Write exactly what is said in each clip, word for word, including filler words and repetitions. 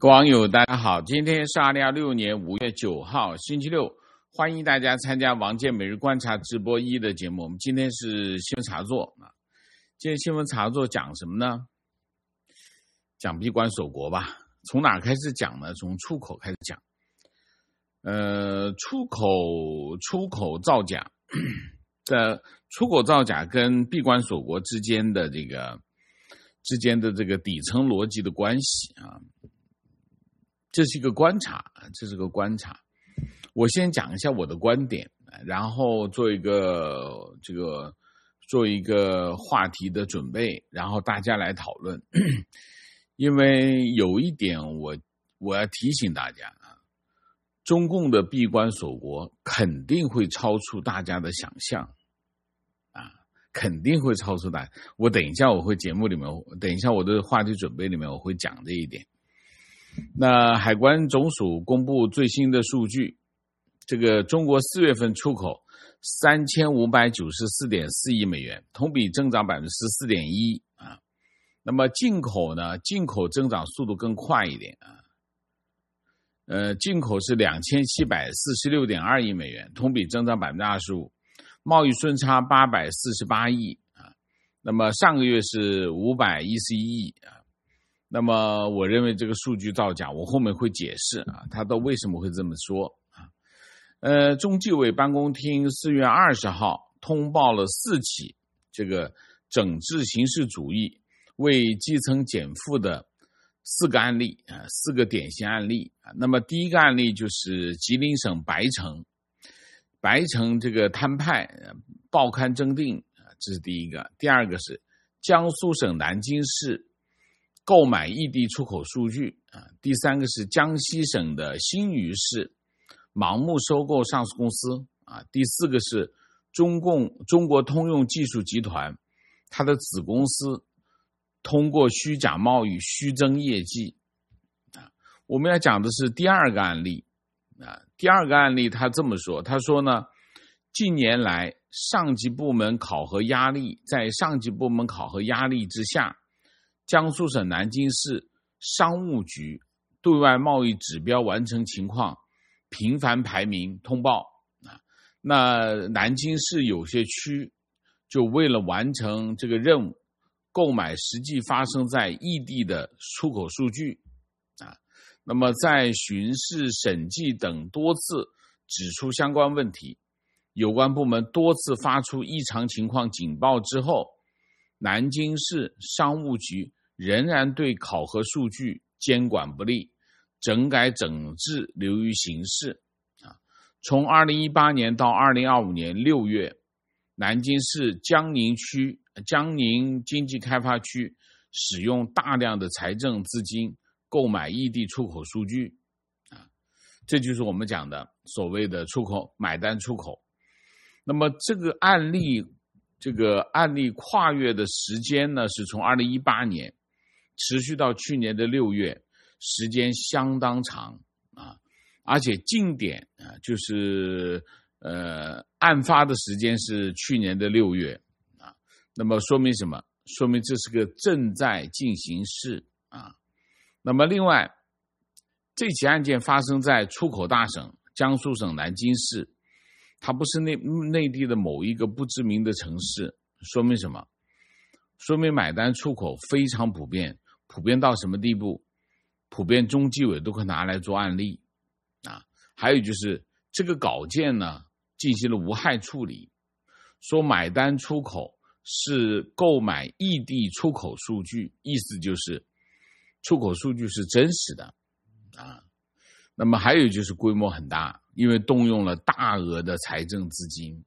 各位网友大家好，今天是二零二六年五月九号星期六，欢迎大家参加王健每日观察直播一的节目。我们今天是新闻茶座，今天新闻茶座讲什么呢？讲闭关锁国吧。从哪开始讲呢？从出口开始讲。呃，出口出口造假的出口造假跟闭关锁国之间的这个之间的这个底层逻辑的关系啊。这是一个观察，这是个观察。我先讲一下我的观点，然后做一个这个做一个话题的准备，然后大家来讨论。因为有一点我我要提醒大家啊，中共的闭关锁国肯定会超出大家的想象啊，肯定会超出大家。我等一下我会节目里面，等一下我的话题准备里面我会讲这一点。那海关总署公布最新的数据，这个中国四月份出口三千五百九十四点四亿美元，同比增长 百分之十四点一 啊。那么进口呢，进口增长速度更快一点啊。呃，进口是两千七百四十六点二亿美元，同比增长 百分之二十五， 贸易顺差八百四十八亿啊。那么上个月是五百一十一亿啊。那么我认为这个数据造假，我后面会解释啊，他都为什么会这么说啊？呃，中纪委办公厅四月二十号通报了四起这个整治形式主义为基层减负的四个案例啊，四个典型案例啊。那么第一个案例就是吉林省白城，白城这个摊派报刊征订啊，这是第一个。第二个是江苏省南京市购买异地出口数据啊，第三个是江西省的新余市盲目收购上市公司啊，第四个是中共中国通用技术集团它的子公司通过虚假贸易虚增业绩啊。我们要讲的是第二个案例啊，第二个案例他这么说，他说呢，近年来上级部门考核压力，在上级部门考核压力之下，江苏省南京市商务局对外贸易指标完成情况频繁排名通报啊。那南京市有些区就为了完成这个任务，购买实际发生在异地的出口数据啊。那么在巡视审计等多次指出相关问题，有关部门多次发出异常情况警报之后，南京市商务局仍然对考核数据监管不力，整改整治流于形式啊。从二零一八年到二零二五年六月，南京市江宁区江宁经济开发区使用大量的财政资金购买异地出口数据啊，这就是我们讲的所谓的出口买单出口。那么这个案例这个案例跨越的时间呢，是从二零一八年持续到去年的六月，时间相当长啊，而且近点啊，就是呃案发的时间是去年的六月啊。那么说明什么？说明这是个正在进行式啊。那么另外，这起案件发生在出口大省江苏省南京市，它不是内内地的某一个不知名的城市，说明什么？说明买单出口非常普遍，普遍到什么地步？普遍中纪委都可以拿来做案例啊。还有就是这个稿件呢进行了无害处理，说买单出口是购买异地出口数据，意思就是出口数据是真实的啊。那么还有就是规模很大，因为动用了大额的财政资金。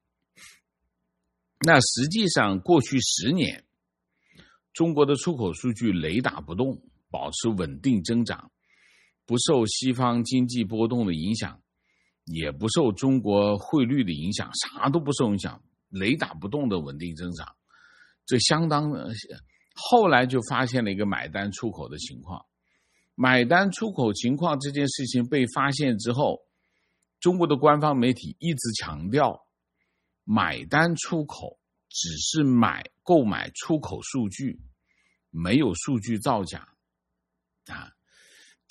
那实际上过去十年，中国的出口数据雷打不动，保持稳定增长，不受西方经济波动的影响，也不受中国汇率的影响，啥都不受影响，雷打不动的稳定增长。这相当后来就发现了一个买单出口的情况。买单出口情况这件事情被发现之后，中国的官方媒体一直强调，买单出口只是买购买出口数据，没有数据造假啊。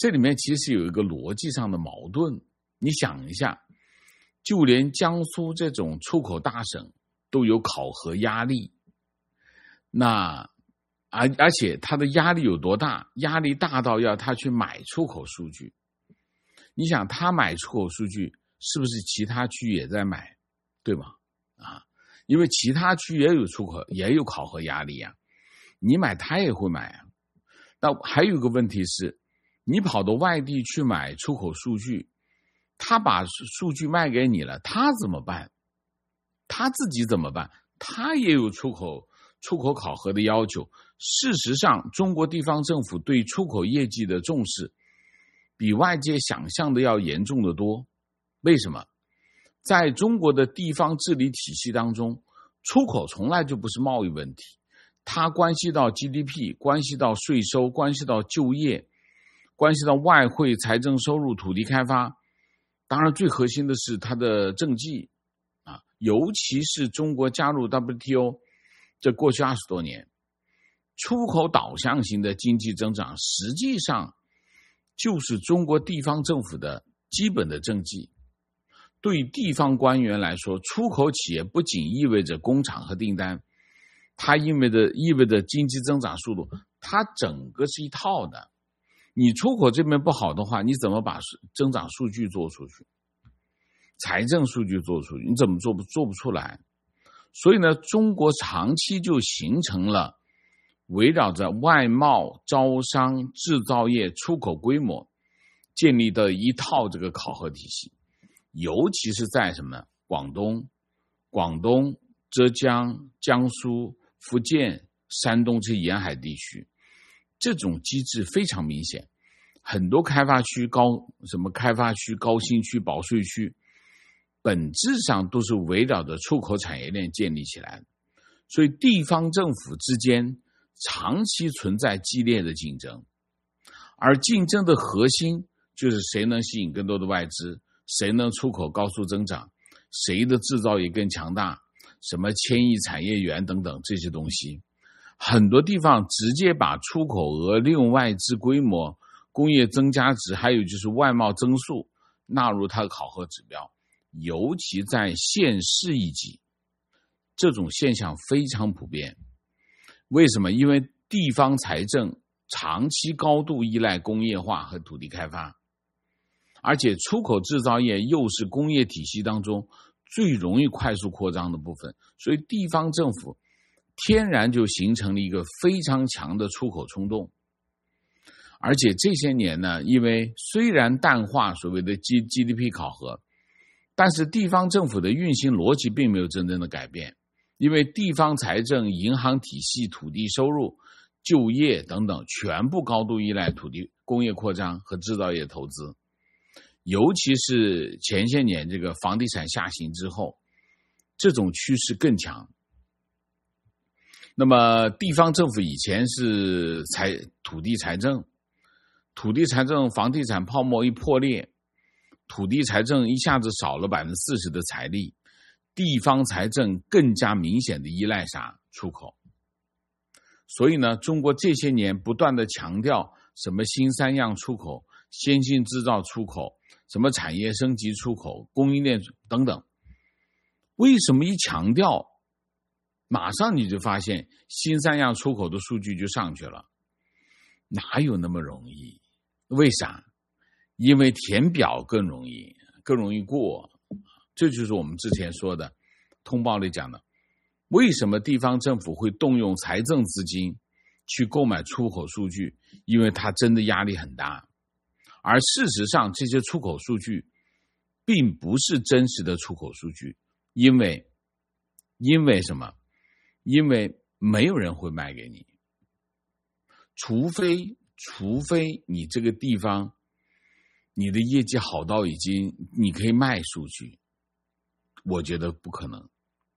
这里面其实有一个逻辑上的矛盾。你想一下，就连江苏这种出口大省都有考核压力，那而而且它的压力有多大？压力大到要他去买出口数据。你想他买出口数据，是不是其他区也在买？对吗？啊，因为其他区也有出口，也有考核压力啊。你买他也会买啊。那还有一个问题是，你跑到外地去买出口数据，他把数据卖给你了，他怎么办？他自己怎么办？他也有出口出口考核的要求。事实上，中国地方政府对出口业绩的重视比外界想象的要严重得多。为什么？在中国的地方治理体系当中，出口从来就不是贸易问题，它关系到 G D P， 关系到税收，关系到就业，关系到外汇、财政收入、土地开发。当然最核心的是它的政绩啊，尤其是中国加入 W T O 这过去二十多年，出口导向型的经济增长实际上就是中国地方政府的基本的政绩。对地方官员来说，出口企业不仅意味着工厂和订单，它意味着意味着经济增长速度，它整个是一套的。你出口这边不好的话，你怎么把增长数据做出去？财政数据做出去，你怎么做不做不出来？所以呢，中国长期就形成了围绕着外贸、招商、制造业、出口规模建立的一套这个考核体系。尤其是在什么广东、广东、浙江、江苏、福建、山东这沿海地区，这种机制非常明显。很多开发区、高什么开发区、高新区、保税区，本质上都是围绕着出口产业链建立起来的。所以地方政府之间长期存在激烈的竞争，而竞争的核心就是谁能吸引更多的外资，谁能出口高速增长，谁的制造业更强大，什么千亿产业园等等这些东西。很多地方直接把出口额、利用外资规模、工业增加值，还有就是外贸增速纳入它的考核指标，尤其在县市一级，这种现象非常普遍。为什么？因为地方财政长期高度依赖工业化和土地开发，而且出口制造业又是工业体系当中最容易快速扩张的部分，所以地方政府天然就形成了一个非常强的出口冲动。而且这些年呢，因为虽然淡化所谓的 G D P 考核，但是地方政府的运行逻辑并没有真正的改变。因为地方财政、银行体系、土地收入、就业等等全部高度依赖土地工业扩张和制造业投资，尤其是前些年这个房地产下行之后，这种趋势更强。那么地方政府以前是财土地财政，土地财政房地产泡沫一破裂，土地财政一下子少了 百分之四十 的财力，地方财政更加明显的依赖啥？出口。所以呢，中国这些年不断的强调什么新三样出口、先进制造出口、什么产业升级出口、供应链等等。为什么一强调，马上你就发现新三样出口的数据就上去了？哪有那么容易？为啥？因为填表更容易，更容易过。这就是我们之前说的通报里讲的，为什么地方政府会动用财政资金去购买出口数据？因为它真的压力很大。而事实上这些出口数据并不是真实的出口数据，因为因为什么？因为没有人会卖给你，除非除非你这个地方你的业绩好到已经你可以卖数据，我觉得不可能。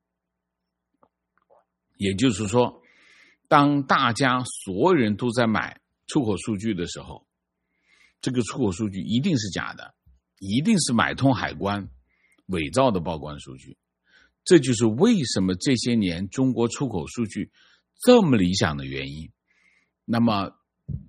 也就是说，当大家所有人都在买出口数据的时候，这个出口数据一定是假的，一定是买通海关伪造的报关数据。这就是为什么这些年中国出口数据这么理想的原因。那么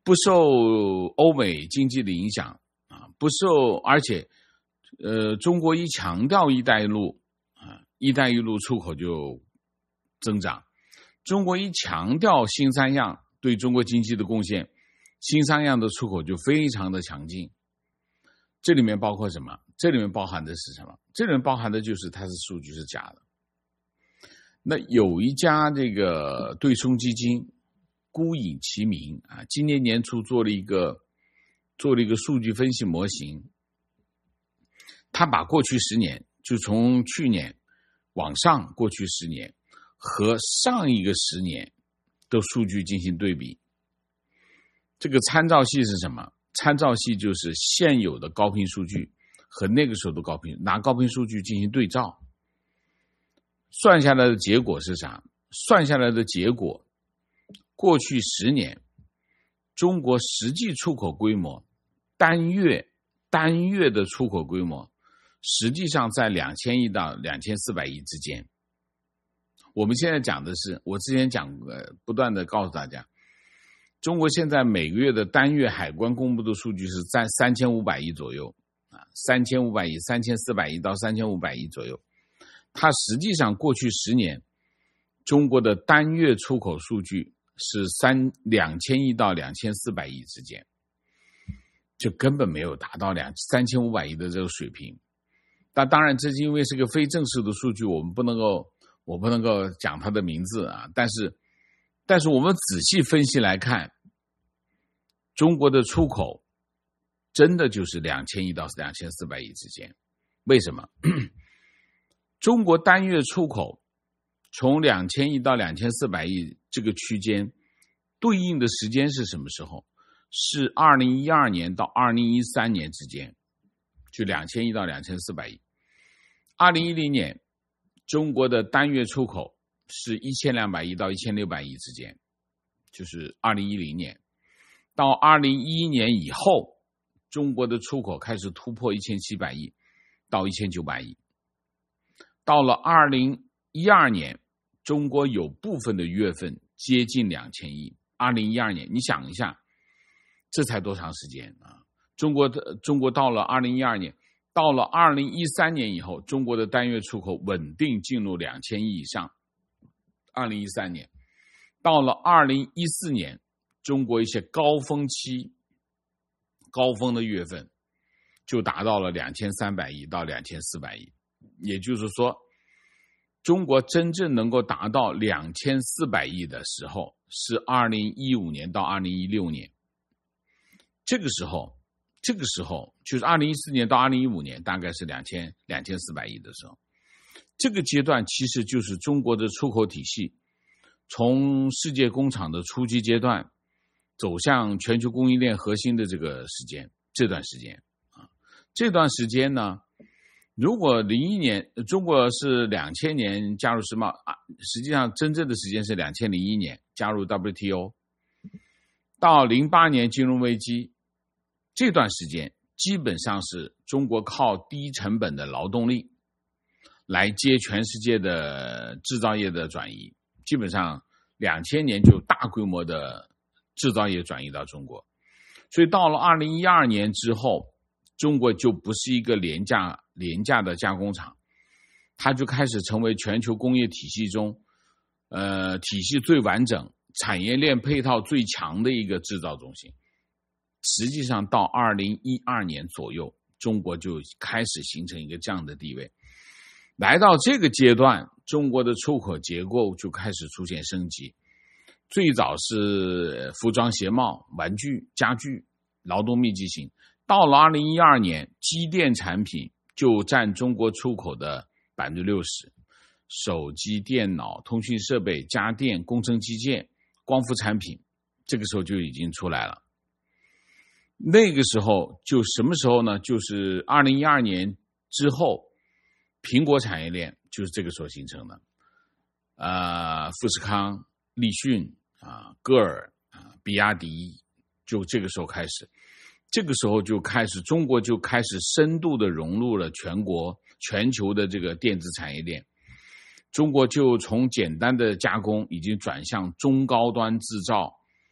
不受欧美经济的影响啊，不受，而且呃，中国一强调一带一路啊，一带一路出口就增长。中国一强调新三样对中国经济的贡献，新三样的出口就非常的强劲。这里面包括什么？这里面包含的是什么？这里面包含的就是它是数据是假的。那有一家这个对冲基金孤影其名啊，今年年初做了一个做了一个数据分析模型，他把过去十年，就从去年往上过去十年和上一个十年的数据进行对比。这个参照系是什么？参照系就是现有的高频数据和那个时候的高频，拿高频数据进行对照，算下来的结果是啥？算下来的结果，过去十年中国实际出口规模，单月单月的出口规模实际上在两千亿到两千四百亿之间。我们现在讲的是，我之前讲过，不断的告诉大家，中国现在每个月的单月海关公布的数据是在三千五百亿左右啊，三千五百亿、三千四百亿到三千五百亿左右。它实际上过去十年中国的单月出口数据是三两千亿到两千四百亿之间，就根本没有达到两三千五百亿的这个水平。但当然，这是因为是个非正式的数据，我们不能够，我不能够讲它的名字啊。但是，但是我们仔细分析来看，中国的出口真的就是两千亿到两千四百亿之间。为什么？中国单月出口从两千亿到两千四百亿这个区间，对应的时间是什么时候？是二零一二年到二零一三年之间，就两千亿到两千四百亿。二零一零年，中国的单月出口是一千两百亿到一千六百亿之间，就是二零一零年。到二零一一年以后，中国的出口开始突破一千七百亿到一千九百亿。到了二零一二年，中国有部分的月份接近两千亿。二零一二年，你想一下，这才多长时间啊？中国的中国到了二零一二年，到了二零一三年以后，中国的单月出口稳定进入两千亿以上。二零一三年，到了二零一四年，中国一些高峰期、高峰的月份就达到了两千三百亿到两千四百亿。也就是说，中国真正能够达到两千四百亿的时候是二零一五年到二零一六年。这个时候这个时候就是二零一四年到二零一五年，大概是两千两千四百亿的时候。这个阶段其实就是中国的出口体系从世界工厂的初级阶段走向全球供应链核心的这个时间，这段时间啊，这段时间呢，如果零一年中国是两千年加入世贸啊，实际上真正的时间是两千零一年加入 W T O， 到零八年金融危机，这段时间基本上是中国靠低成本的劳动力来接全世界的制造业的转移，基本上两千年就大规模的制造业转移到中国。所以到了二零一二年之后，中国就不是一个廉价廉价的加工厂，它就开始成为全球工业体系中呃体系最完整、产业链配套最强的一个制造中心。实际上到二零一二年左右，中国就开始形成一个这样的地位。来到这个阶段，中国的出口结构就开始出现升级。最早是服装鞋帽、玩具、家具、劳动密集型，到了二零一二年，机电产品就占中国出口的 百分之六十， 手机、电脑、通讯设备、家电、工程机械、光伏产品，这个时候就已经出来了。那个时候就什么时候呢？就是二零一二年之后，苹果产业链就是这个时候形成的。呃，富士康、立讯啊、歌尔啊、比亚迪，就这个时候开始。这个时候就开始，中国就开始深度的融入了全国、全球的这个电子产业链。中国就从简单的加工已经转向中高端制造，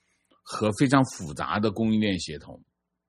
和非常复杂的供应链协同。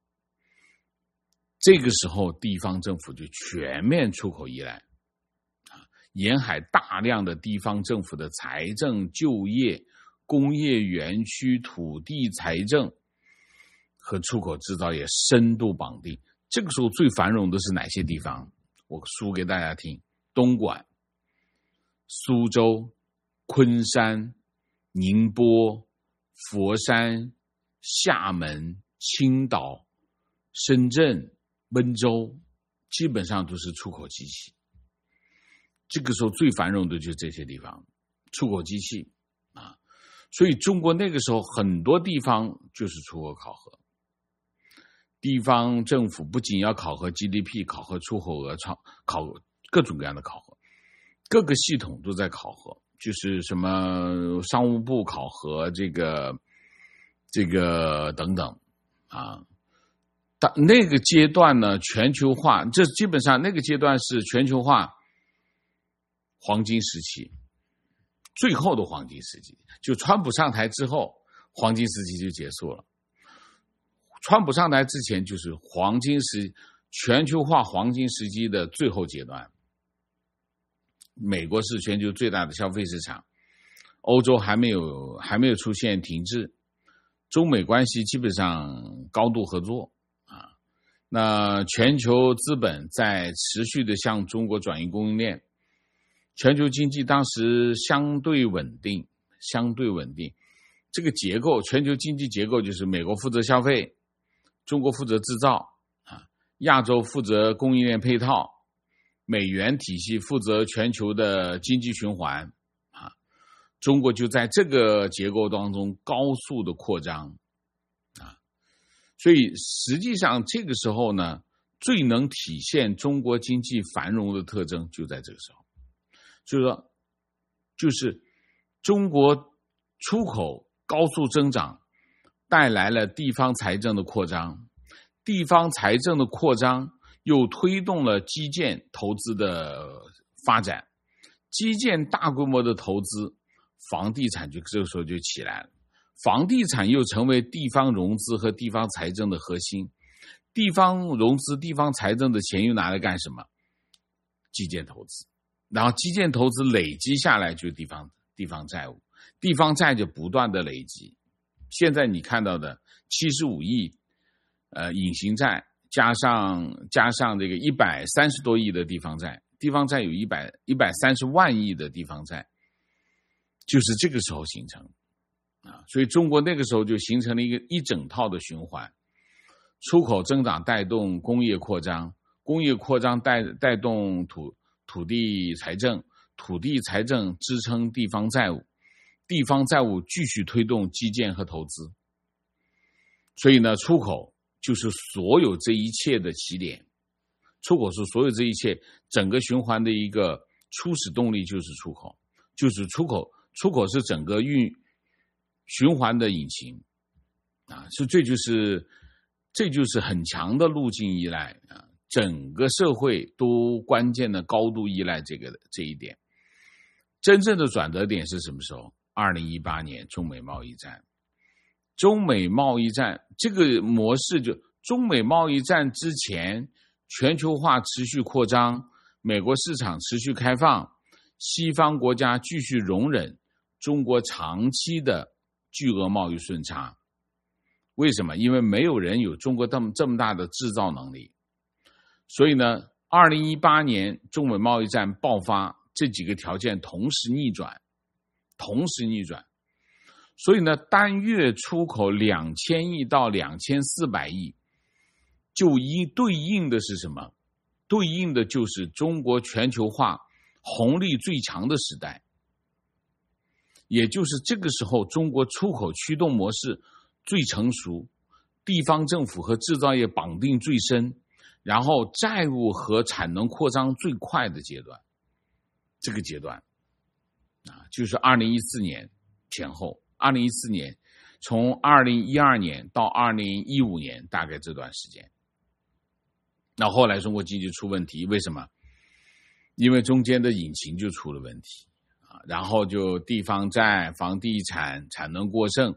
这个时候地方政府就全面出口依赖，沿海大量的地方政府的财政、就业、工业园区、土地财政和出口制造业深度绑定。这个时候最繁荣的是哪些地方？我数给大家听：东莞、苏州、昆山、宁波、佛山、厦门、青岛、深圳、温州，基本上都是出口机器。这个时候最繁荣的就是这些地方，出口机器啊，所以中国那个时候很多地方就是出口考核。地方政府不仅要考核 G D P， 考核出口额，考各种各样的考核，各个系统都在考核，就是什么商务部考核这个这个等等啊。那个阶段呢，全球化，这基本上那个阶段是全球化黄金时期，最后的黄金时期，就川普上台之后，黄金时期就结束了。川普上台之前就是黄金时全球化黄金时期的最后阶段。美国是全球最大的消费市场，欧洲还没有还没有出现停滞，中美关系基本上高度合作啊。那全球资本在持续的向中国转移供应链，全球经济当时相对稳定，相对稳定。这个结构，全球经济结构就是美国负责消费，中国负责制造啊，亚洲负责供应链配套，美元体系负责全球的经济循环啊，中国就在这个结构当中高速的扩张啊，所以实际上这个时候呢，最能体现中国经济繁荣的特征就在这个时候，所以说就是中国出口高速增长带来了地方财政的扩张，地方财政的扩张又推动了基建投资的发展，基建大规模的投资，房地产就这个时候就起来了，房地产又成为地方融资和地方财政的核心，地方融资、地方财政的钱又拿来干什么？基建投资，然后基建投资累积下来就是地方地方债务，地方债就不断的累积。现在你看到的七十五亿呃隐形债，加上加上这个一百三十多亿的地方债，地方债有一百一百三十万亿的地方债，就是这个时候形成啊，所以中国那个时候就形成了一个一整套的循环，出口增长带动工业扩张，工业扩张带带动土土地财政，土地财政支撑地方债务，地方债务继续推动基建和投资，所以呢，出口就是所有这一切的起点，出口是所有这一切整个循环的一个初始动力，就是出口，就是出口，出口是整个运循环的引擎啊，所以这就是这就是很强的路径依赖啊，整个社会都关键的高度依赖这个这一点。真正的转折点是什么时候？二零一八年中美贸易战。中美贸易战这个模式，就中美贸易战之前，全球化持续扩张，美国市场持续开放，西方国家继续容忍中国长期的巨额贸易顺差。为什么？因为没有人有中国这么这么大的制造能力。所以呢，二零一八年中美贸易战爆发，这几个条件同时逆转，同时逆转。所以呢，单月出口两千亿到两千四百亿，就一对应的是什么？对应的就是中国全球化红利最强的时代，也就是这个时候中国出口驱动模式最成熟，地方政府和制造业绑定最深，然后债务和产能扩张最快的阶段。这个阶段啊，就是二零一四年前后，二零一四年从二零一二年到二零一五年大概这段时间。那后来中国经济出问题，为什么？因为中间的引擎就出了问题啊，然后就地方债、房地产产能过剩，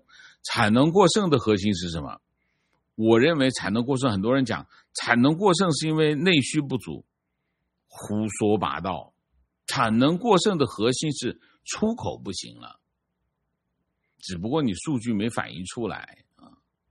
产能过剩的核心是什么？我认为产能过剩，很多人讲产能过剩是因为内需不足，胡说八道。产能过剩的核心是出口不行了，只不过你数据没反映出来啊。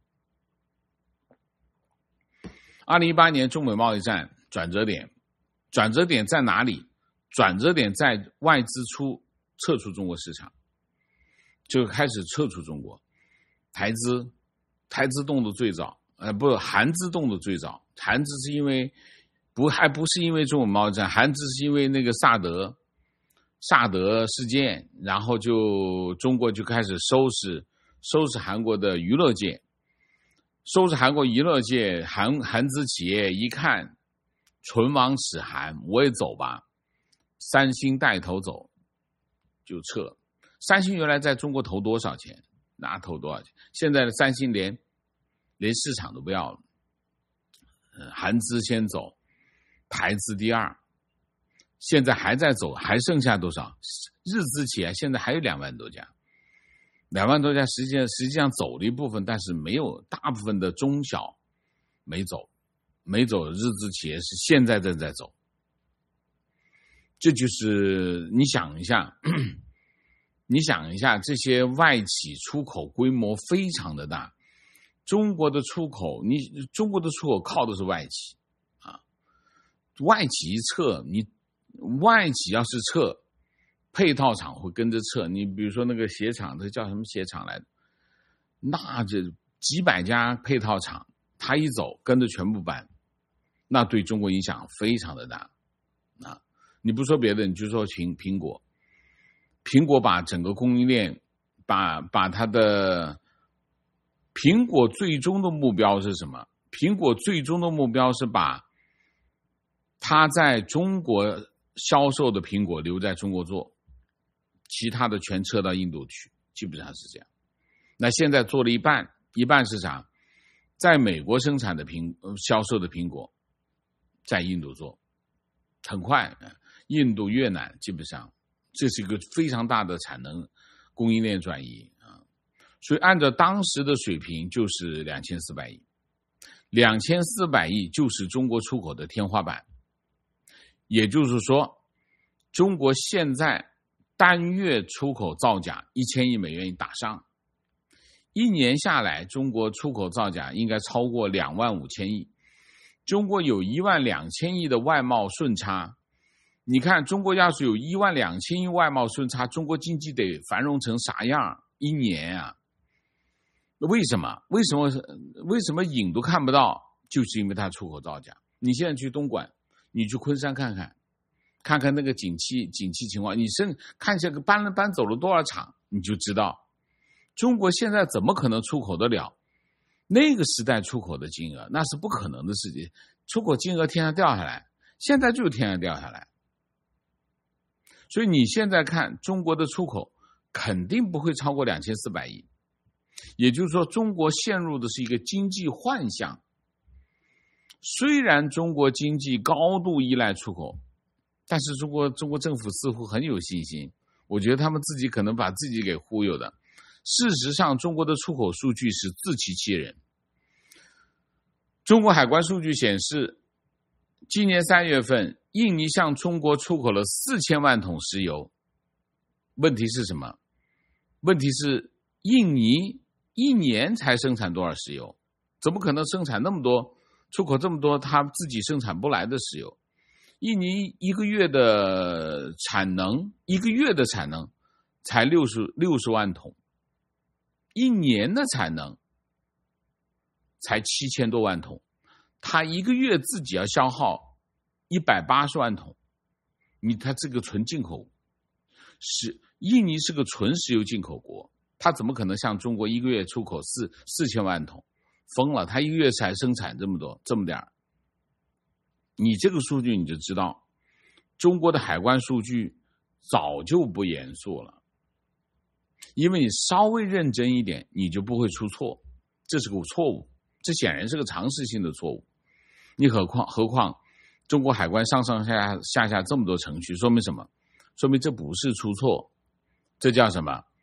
二零一八年中美贸易战转折点，转折点在哪里？转折点在外资出撤出中国市场，就开始撤出中国。台资，台资动的最早，呃，不，韩资动的最早。韩资是因为不还不是因为中美贸易战，韩资是因为那个萨德，萨德事件，然后就中国就开始收拾收拾韩国的娱乐界，收拾韩国娱乐界，韩韩资企业一看唇亡齿寒，我也走吧。三星带头走，就撤。三星原来在中国投多少钱？哪投多少钱？现在的三星连连市场都不要了。呃、韩资先走，台资第二，现在还在走，还剩下多少？日资企业现在还有两万多家，两万多家实际上实际上走了一部分，但是没有大部分的中小没走，没走的日资企业是现在正在走。这就是你想一下，你想一下，这些外企出口规模非常的大，中国的出口，你中国的出口靠的是外企啊，外企一撤，你外企要是撤，配套厂会跟着撤。你比如说那个鞋厂，这叫什么鞋厂来的？那这几百家配套厂，他一走，跟着全部搬，那对中国影响非常的大啊。你不说别的，你就说苹苹果，苹果把整个供应链，把把它的苹果最终的目标是什么？苹果最终的目标是把它在中国销售的苹果留在中国做，其他的全撤到印度去，基本上是这样。那现在做了一半，一半是啥？在美国生产的苹销售的苹果，在印度做，很快。印度、越南基本上，这是一个非常大的产能供应链转移啊，所以按照当时的水平就是两千四百亿，两千四百亿就是中国出口的天花板。也就是说，中国现在单月出口造假一千亿美元打上，一年下来，中国出口造假应该超过两万五千亿，中国有一万两千亿的外贸顺差。你看，中国要是有一万两千亿外贸顺差，中国经济得繁荣成啥样？一年啊？为什么？为什么？为什么影都看不到？就是因为它出口造假。你现在去东莞，你去昆山看看，看看那个景气景气情况，你甚看一下搬了搬走了多少厂，你就知道，中国现在怎么可能出口得了？那个时代出口的金额那是不可能的事情，出口金额天上掉下来，现在就天上掉下来。所以你现在看中国的出口肯定不会超过两千四百亿，也就是说中国陷入的是一个经济幻象。虽然中国经济高度依赖出口，但是中国中国政府似乎很有信心，我觉得他们自己可能把自己给忽悠的。事实上中国的出口数据是自欺欺人。中国海关数据显示，今年三月份印尼向中国出口了四千万桶石油。问题是什么？问题是印尼一年才生产多少石油？怎么可能生产那么多，出口这么多他自己生产不来的石油？印尼一个月的产能，一个月的产能才六十六十万桶，一年的产能才七千多万桶，他一个月自己要消耗一百八十万桶，你他这个纯进口，是印尼是个纯石油进口国，他怎么可能像中国一个月出口四四千万桶？疯了，他一个月才生产这么多，这么点儿。你这个数据你就知道，中国的海关数据早就不严肃了，因为你稍微认真一点，你就不会出错，这是个错误，这显然是个常识性的错误。你何况何况中国海关上上下下下下这么多程序，说明什么？说明这不是出错，这叫什么？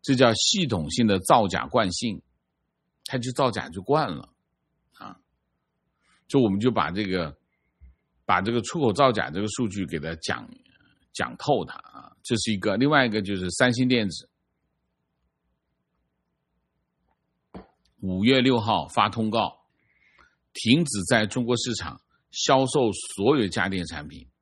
这叫系统性的造假惯性，他就造假就惯了啊。就我们就把这个把这个出口造假这个数据给它讲讲透它啊，这是一个。另外一个就是三星电子，五月六号发通告，停止在中国市场销售所有家电产品，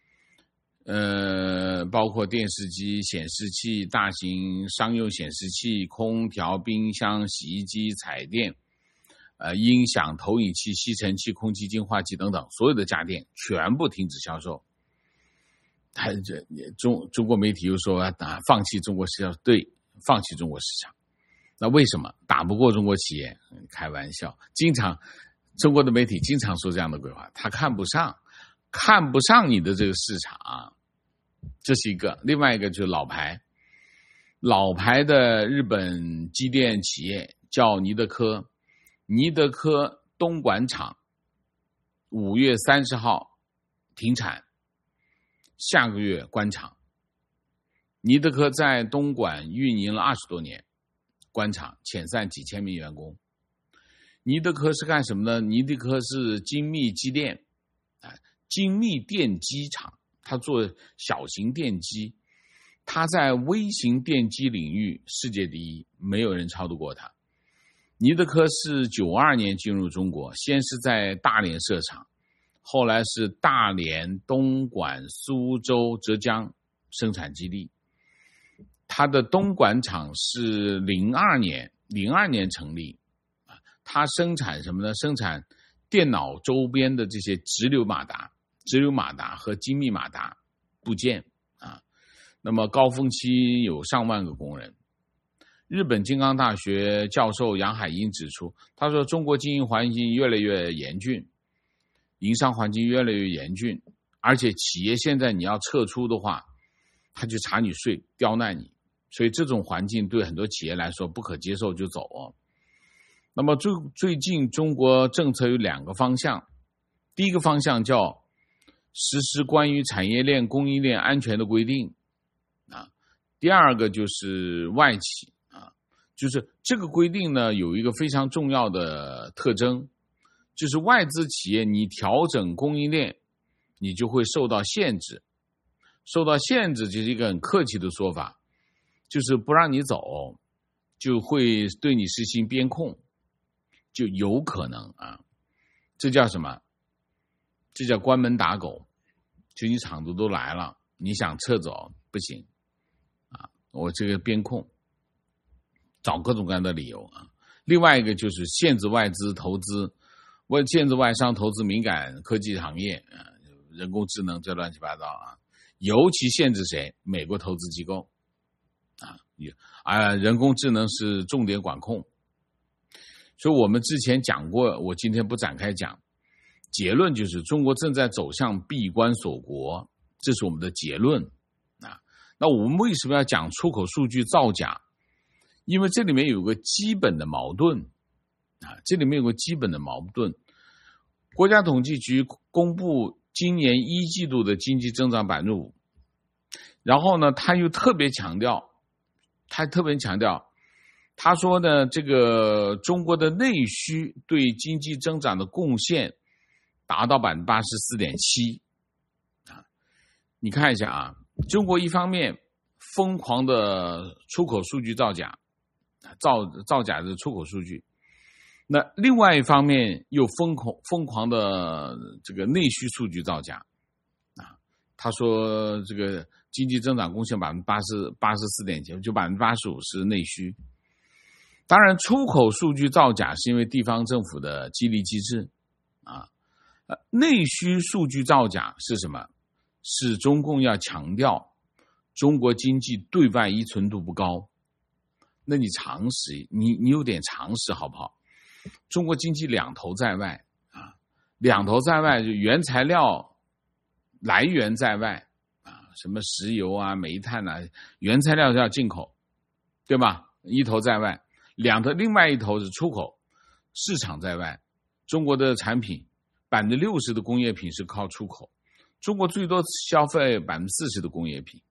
呃，包括电视机、显示器、大型商用显示器、空调、冰箱、洗衣机、彩电、呃，音响、投影器、吸尘器、空气净化器等等，所有的家电全部停止销售。他这中中国媒体又说啊，放弃中国市场，对，放弃中国市场。那为什么打不过中国企业？开玩笑，经常中国的媒体经常说这样的鬼话，他看不上，看不上你的这个市场，这是一个。另外一个就是老牌，老牌的日本机电企业叫尼德科，尼德科东莞厂五月三十号停产，下个月关厂。尼德科在东莞运营了二十多年，关厂遣散几千名员工。尼德科是干什么呢？尼德科是精密机电，精密电机厂，它做小型电机，它在微型电机领域世界第一，没有人超得过它。尼德科是九二年进入中国，先是在大连设厂，后来是大连、东莞、苏州、浙江生产基地。它的东莞厂是零二年零二年成立，它生产什么呢？生产电脑周边的这些直流马达、直流马达和精密马达部件啊。那么高峰期有上万个工人。日本金刚大学教授杨海英指出，他说中国经营环境越来越严峻，营商环境越来越严峻，而且企业现在你要撤出的话，他就查你税，刁难你，所以这种环境对很多企业来说不可接受就走哦。那么最最近中国政策有两个方向，第一个方向叫实施关于产业链供应链安全的规定啊，第二个就是外企啊，就是这个规定呢有一个非常重要的特征，就是外资企业你调整供应链，你就会受到限制。受到限制就是一个很客气的说法，就是不让你走，就会对你实行边控，就有可能啊，这叫什么？这叫关门打狗，就你厂子都来了，你想撤走不行啊，我这个边控，找各种各样的理由啊。另外一个就是限制外资投资，为限制外商投资敏感科技行业啊，人工智能这乱七八糟啊。尤其限制谁？美国投资机构啊，啊，人工智能是重点管控。所以我们之前讲过，我今天不展开讲。结论就是中国正在走向闭关锁国，这是我们的结论啊。那我们为什么要讲出口数据造假？因为这里面有个基本的矛盾啊，这里面有个基本的矛盾。国家统计局公布今年一季度的经济增长百分之五，然后呢，他又特别强调，他特别强调，他说呢，这个中国的内需对经济增长的贡献达到百分之八十四点七啊。你看一下啊，中国一方面疯狂的出口数据造假，造造假的出口数据。那另外一方面又疯狂疯狂的这个内需数据造假啊，他说这个经济增长贡献百分之八十八十四点七，就百分之八十五是内需。当然，出口数据造假是因为地方政府的激励机制啊，呃，内需数据造假是什么？是中共要强调中国经济对外依存度不高。那你常识，你你有点常识好不好？中国经济两头在外啊，两头在外，就原材料来源在外啊，什么石油啊、煤炭啊，原材料要进口，对吧？一头在外，两头另外一头是出口，市场在外。中国的产品百分之六十的工业品是靠出口，中国最多消费百分之四十的工业品，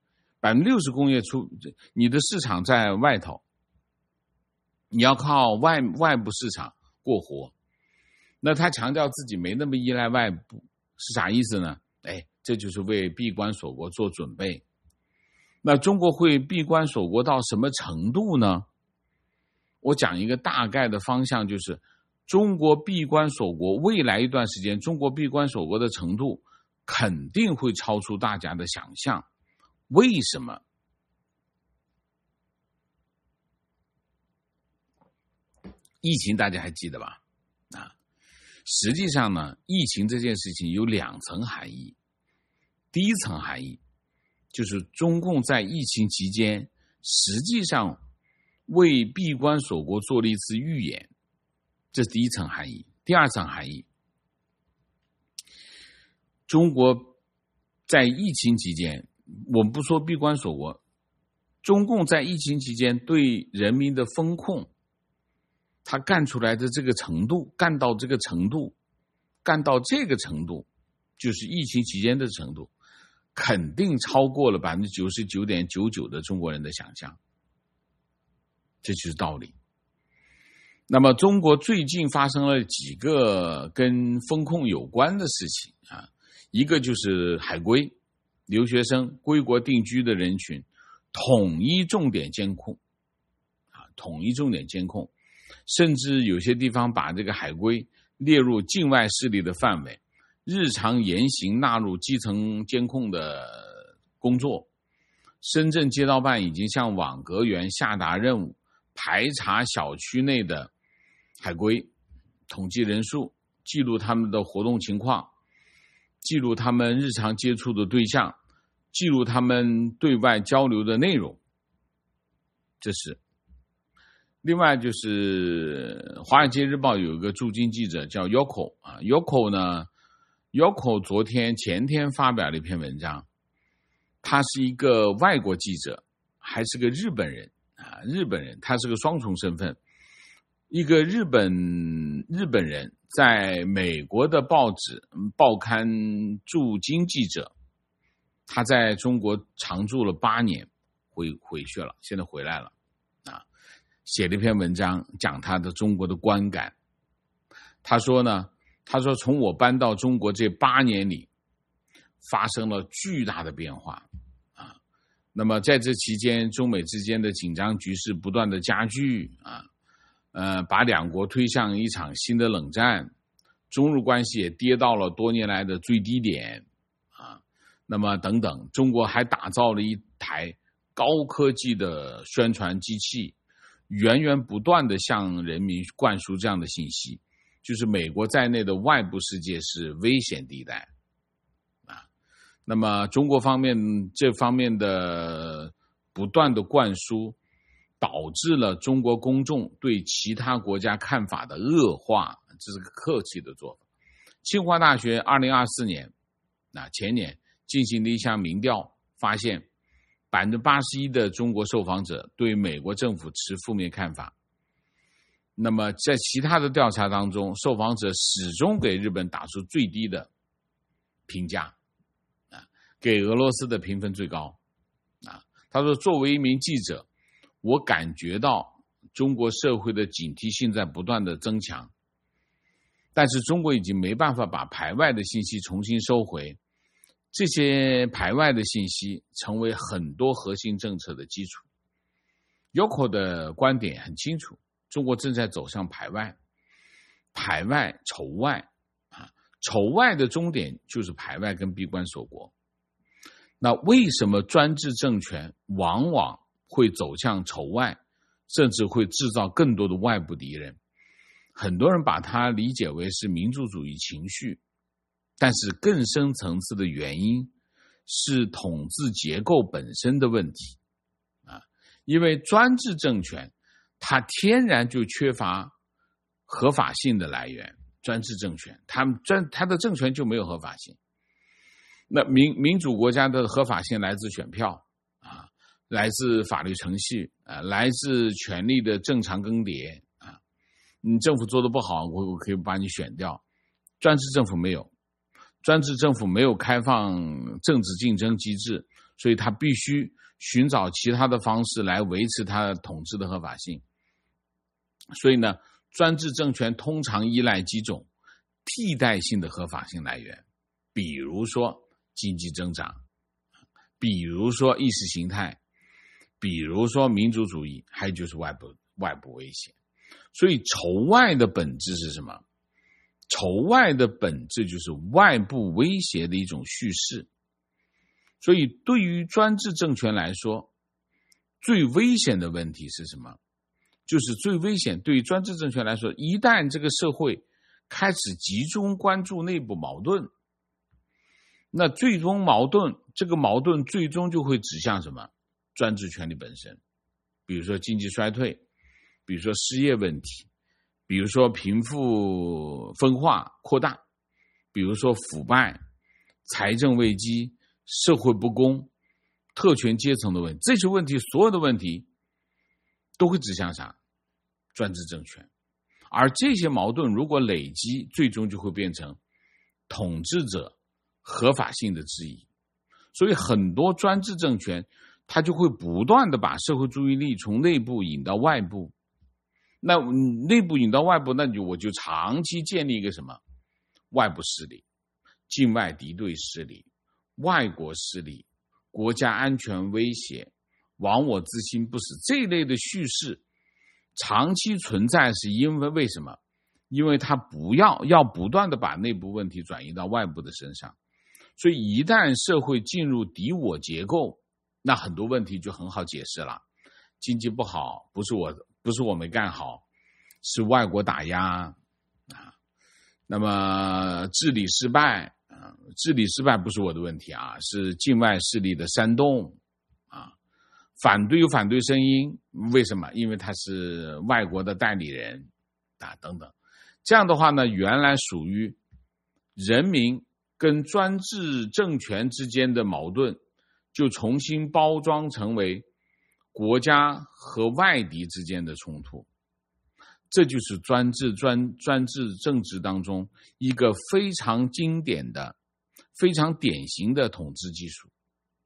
百分之六十工业出，你的市场在外头，你要靠外外部市场过活。那他强调自己没那么依赖外部，是啥意思呢？哎，这就是为闭关锁国做准备。那中国会闭关锁国到什么程度呢？我讲一个大概的方向，就是中国闭关锁国，未来一段时间，中国闭关锁国的程度肯定会超出大家的想象。为什么？疫情大家还记得吧？啊，实际上呢，疫情这件事情有两层含义。第一层含义就是中共在疫情期间实际上为闭关锁国做了一次预演，这是第一层含义。第二层含义，中国在疫情期间，我们不说闭关锁国，中共在疫情期间对人民的风控，他干出来的这个程度，干到这个程度，干到这个程度，就是疫情期间的程度，肯定超过了 百分之九十九点九九 的中国人的想象。这就是道理。那么中国最近发生了几个跟风控有关的事情啊，一个就是海归留学生归国定居的人群统一重点监控啊，统一重点监控，甚至有些地方把这个海归列入境外势力的范围，日常言行纳入基层监控的工作。深圳街道办已经向网格员下达任务，排查小区内的海归，统计人数，记录他们的活动情况，记录他们日常接触的对象，记录他们对外交流的内容。这是。另外就是《华尔街日报》有一个驻京记者叫 Yoko 啊 ，Yoko 呢 ，Yoko 昨天前天发表了一篇文章，他是一个外国记者，还是个日本人啊，日本人，他是个双重身份，一个日本日本人在美国的报纸报刊驻京记者，他在中国常住了八年，回回去了，现在回来了啊，写了一篇文章讲他的中国的观感。他说呢，他说从我搬到中国这八年里，发生了巨大的变化啊。那么在这期间，中美之间的紧张局势不断的加剧啊，呃，把两国推向一场新的冷战，中日关系也跌到了多年来的最低点啊。那么等等，中国还打造了一台高科技的宣传机器，源源不断的向人民灌输这样的信息，就是美国在内的外部世界是危险地带啊。那么中国方面这方面的不断的灌输，导致了中国公众对其他国家看法的恶化，这是个客气的做法。清华大学二零二四年啊前年进行了一项民调，发现百分之八十一的中国受访者对美国政府持负面看法。那么在其他的调查当中，受访者始终给日本打出最低的评价啊，给俄罗斯的评分最高啊。他说，作为一名记者，我感觉到中国社会的警惕性在不断的增强，但是中国已经没办法把排外的信息重新收回，这些排外的信息成为很多核心政策的基础。Yoko 的观点很清楚，中国正在走向排外，排外仇外啊，仇外的终点就是排外跟闭关锁国。那为什么专制政权往往会走向仇外，甚至会制造更多的外部敌人？很多人把它理解为是民族主义情绪，但是更深层次的原因是统治结构本身的问题啊。因为专制政权它天然就缺乏合法性的来源，专制政权它专它的政权就没有合法性。那民民主国家的合法性来自选票啊，来自法律程序啊，来自权力的正常更迭啊。你政府做得不好，我我可以把你选掉。专制政府没有，专制政府没有开放政治竞争机制，所以他必须寻找其他的方式来维持它统治的合法性。所以呢，专制政权通常依赖几种替代性的合法性来源，比如说经济增长，比如说意识形态，比如说民族主义，还有就是外部外部威胁。所以仇外的本质是什么？仇外的本质就是外部威胁的一种叙事。所以对于专制政权来说，最危险的问题是什么？就是最危险，对于专制政权来说，一旦这个社会开始集中关注内部矛盾，那最终矛盾，这个矛盾最终就会指向什么？专制权力本身。比如说经济衰退，比如说失业问题，比如说贫富分化扩大，比如说腐败、财政危机、社会不公、特权阶层的问题，这些问题，所有的问题都会指向啥？专制政权。而这些矛盾如果累积，最终就会变成统治者合法性的质疑。所以很多专制政权它就会不断的把社会注意力从内部引到外部。那内部引到外部，那就我就长期建立一个什么？外部势力、境外敌对势力、外国势力、国家安全威胁、亡我之心不死，这一类的叙事长期存在，是因为为什么？因为他不要要不断的把内部问题转移到外部的身上。所以一旦社会进入敌我结构，那很多问题就很好解释了。经济不好，不是我不是我没干好，是外国打压啊。那么治理失败啊，治理失败不是我的问题啊，是境外势力的煽动啊。反对有反对声音，为什么？因为他是外国的代理人啊，等等。这样的话呢，原来属于人民跟专制政权之间的矛盾，就重新包装成为国家和外敌之间的冲突。这就是专制专专制政治当中一个非常经典的、非常典型的统治技术。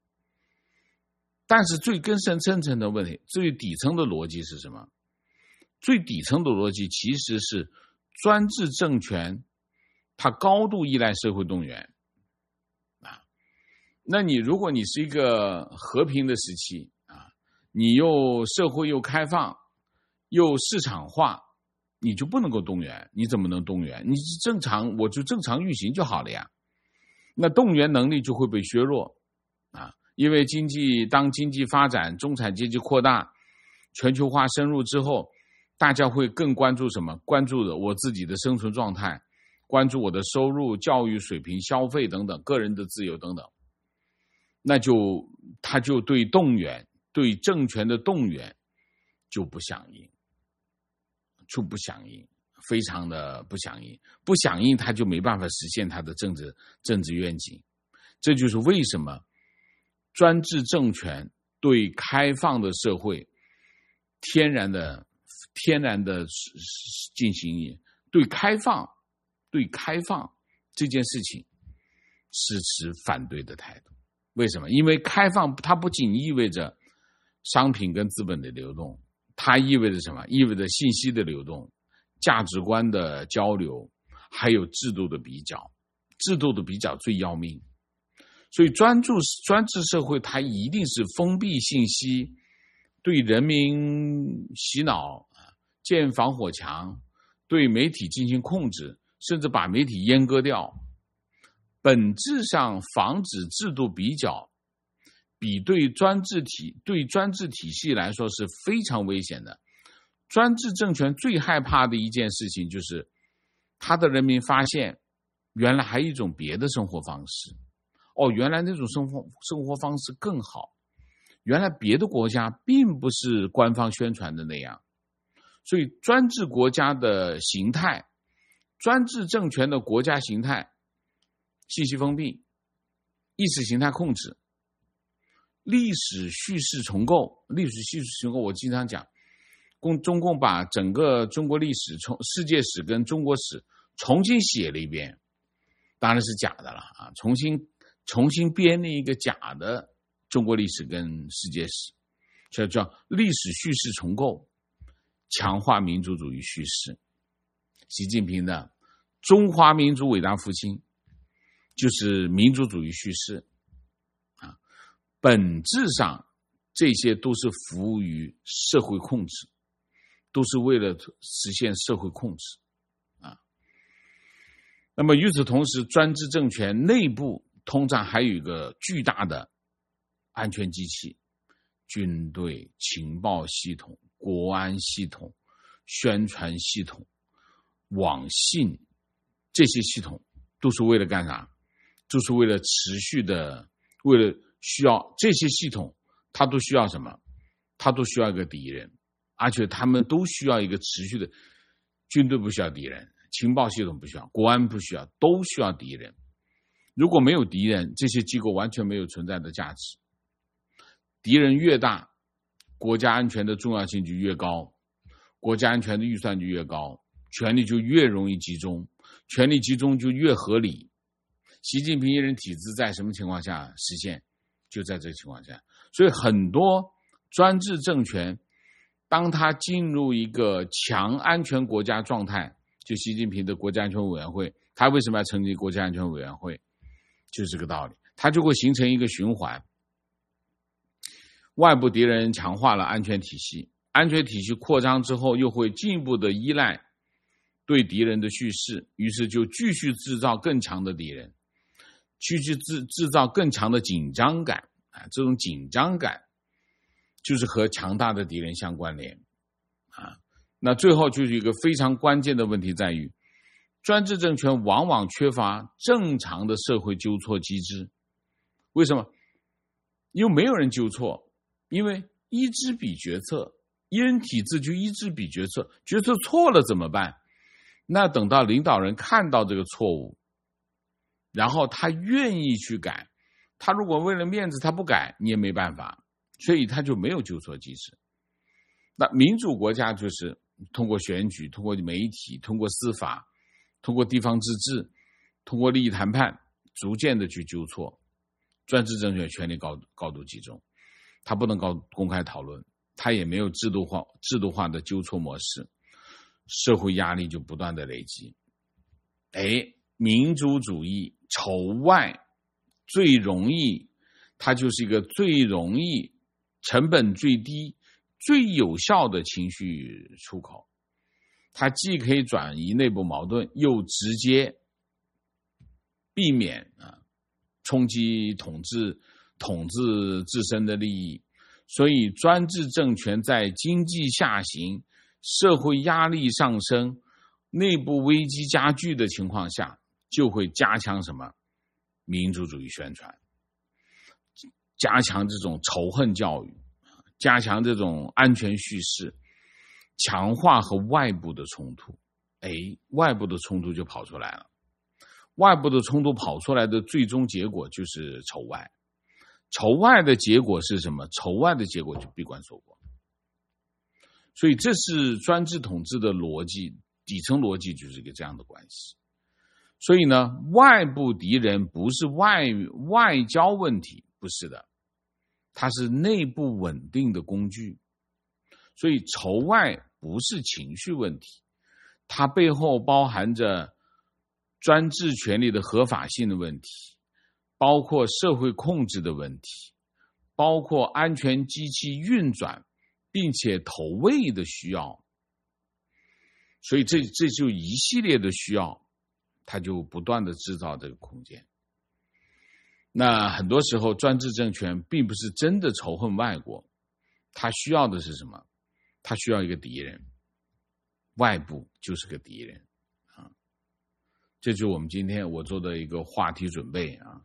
但是最根深层层的问题，最底层的逻辑是什么？最底层的逻辑其实是专制政权它高度依赖社会动员啊。那你如果你是一个和平的时期啊，你又社会又开放又市场化，你就不能够动员。你怎么能动员？你正常我就正常运行就好了呀。那动员能力就会被削弱啊。因为经济当经济发展，中产阶级扩大，全球化深入之后，大家会更关注什么？关注的我自己的生存状态，关注我的收入、教育水平、消费等等，个人的自由等等。那就他就对动员、对政权的动员就不响应，就不响应，非常的不响应，不响应他就没办法实现他的政治政治愿景。这就是为什么专制政权对开放的社会天然的天然的进行对开放对开放这件事情是持反对的态度。为什么？因为开放它不仅意味着商品跟资本的流动，它意味着什么？意味着信息的流动、价值观的交流，还有制度的比较。制度的比较最要命。所以专注专制社会它一定是封闭信息，对人民洗脑，建防火墙，对媒体进行控制，甚至把媒体阉割掉。本质上防止制度比较，比对专制体对专制体系来说是非常危险的。专制政权最害怕的一件事情就是他的人民发现原来还有一种别的生活方式。哦，原来那种生活生活方式更好，原来别的国家并不是官方宣传的那样。所以专制国家的形态，专制政权的国家形态，信息封闭，意识形态控制，历史叙事重构。历史叙事重构我经常讲，共中共把整个中国历史、从世界史跟中国史重新写了一遍，当然是假的了啊，重新重新编了一个假的中国历史跟世界史，所以叫历史叙事重构，强化民族主义叙事。习近平的中华民族伟大复兴就是民族主义叙事啊，本质上这些都是服务于社会控制，都是为了实现社会控制啊。那么与此同时，专制政权内部通常还有一个巨大的安全机器，军队、情报系统、国安系统、宣传系统、网信，这些系统都是为了干啥？就是为了持续的，为了需要这些系统，它都需要什么？它都需要一个敌人，而且他们都需要一个持续的。军队不需要敌人，情报系统不需要，国安不需要，都需要敌人。如果没有敌人，这些机构完全没有存在的价值。敌人越大，国家安全的重要性就越高，国家安全的预算就越高，权力就越容易集中，权力集中就越合理。习近平一人体制在什么情况下实现？就在这个情况下。所以很多专制政权，当他进入一个强安全国家状态，就习近平的国家安全委员会，他为什么要成立国家安全委员会？就是这个道理，它就会形成一个循环。外部敌人强化了安全体系，安全体系扩张之后，又会进一步的依赖对敌人的叙事，于是就继续制造更强的敌人，继续制制造更强的紧张感啊！这种紧张感就是和强大的敌人相关联啊。那最后就是一个非常关键的问题在于，专制政权往往缺乏正常的社会纠错机制。为什么？因为没有人纠错，因为一知彼决策，一人体制就一知彼决策，决策错了怎么办？那等到领导人看到这个错误，然后他愿意去改，他如果为了面子他不改，你也没办法，所以他就没有纠错机制。那民主国家就是通过选举，通过媒体，通过司法，通过地方自治，通过利益谈判，逐渐的去纠错。专制政权权力高高度集中，他不能高公开讨论，他也没有制度化制度化的纠错模式，社会压力就不断的累积。哎，民主主义仇外最容易，它就是一个最容易、成本最低、最有效的情绪出口。它既可以转移内部矛盾，又直接避免啊冲击统治统治自身的利益。所以专制政权在经济下行、社会压力上升、内部危机加剧的情况下，就会加强什么？民族主义宣传，加强这种仇恨教育，加强这种安全叙事，强化和外部的冲突。哎，外部的冲突就跑出来了。外部的冲突跑出来的最终结果就是仇外。仇外的结果是什么？仇外的结果就闭关锁国。所以这是专制统治的逻辑，底层逻辑就是一个这样的关系。所以呢，外部敌人不是外外交问题，不是的，它是内部稳定的工具。所以仇外不是情绪问题，它背后包含着专制权力的合法性的问题，包括社会控制的问题，包括安全机器运转并且投喂的需要。所以这这就一系列的需要，它就不断的制造这个空间。那很多时候专制政权并不是真的仇恨外国，它需要的是什么？它需要一个敌人，外部就是个敌人啊。这就是我们今天我做的一个话题准备啊。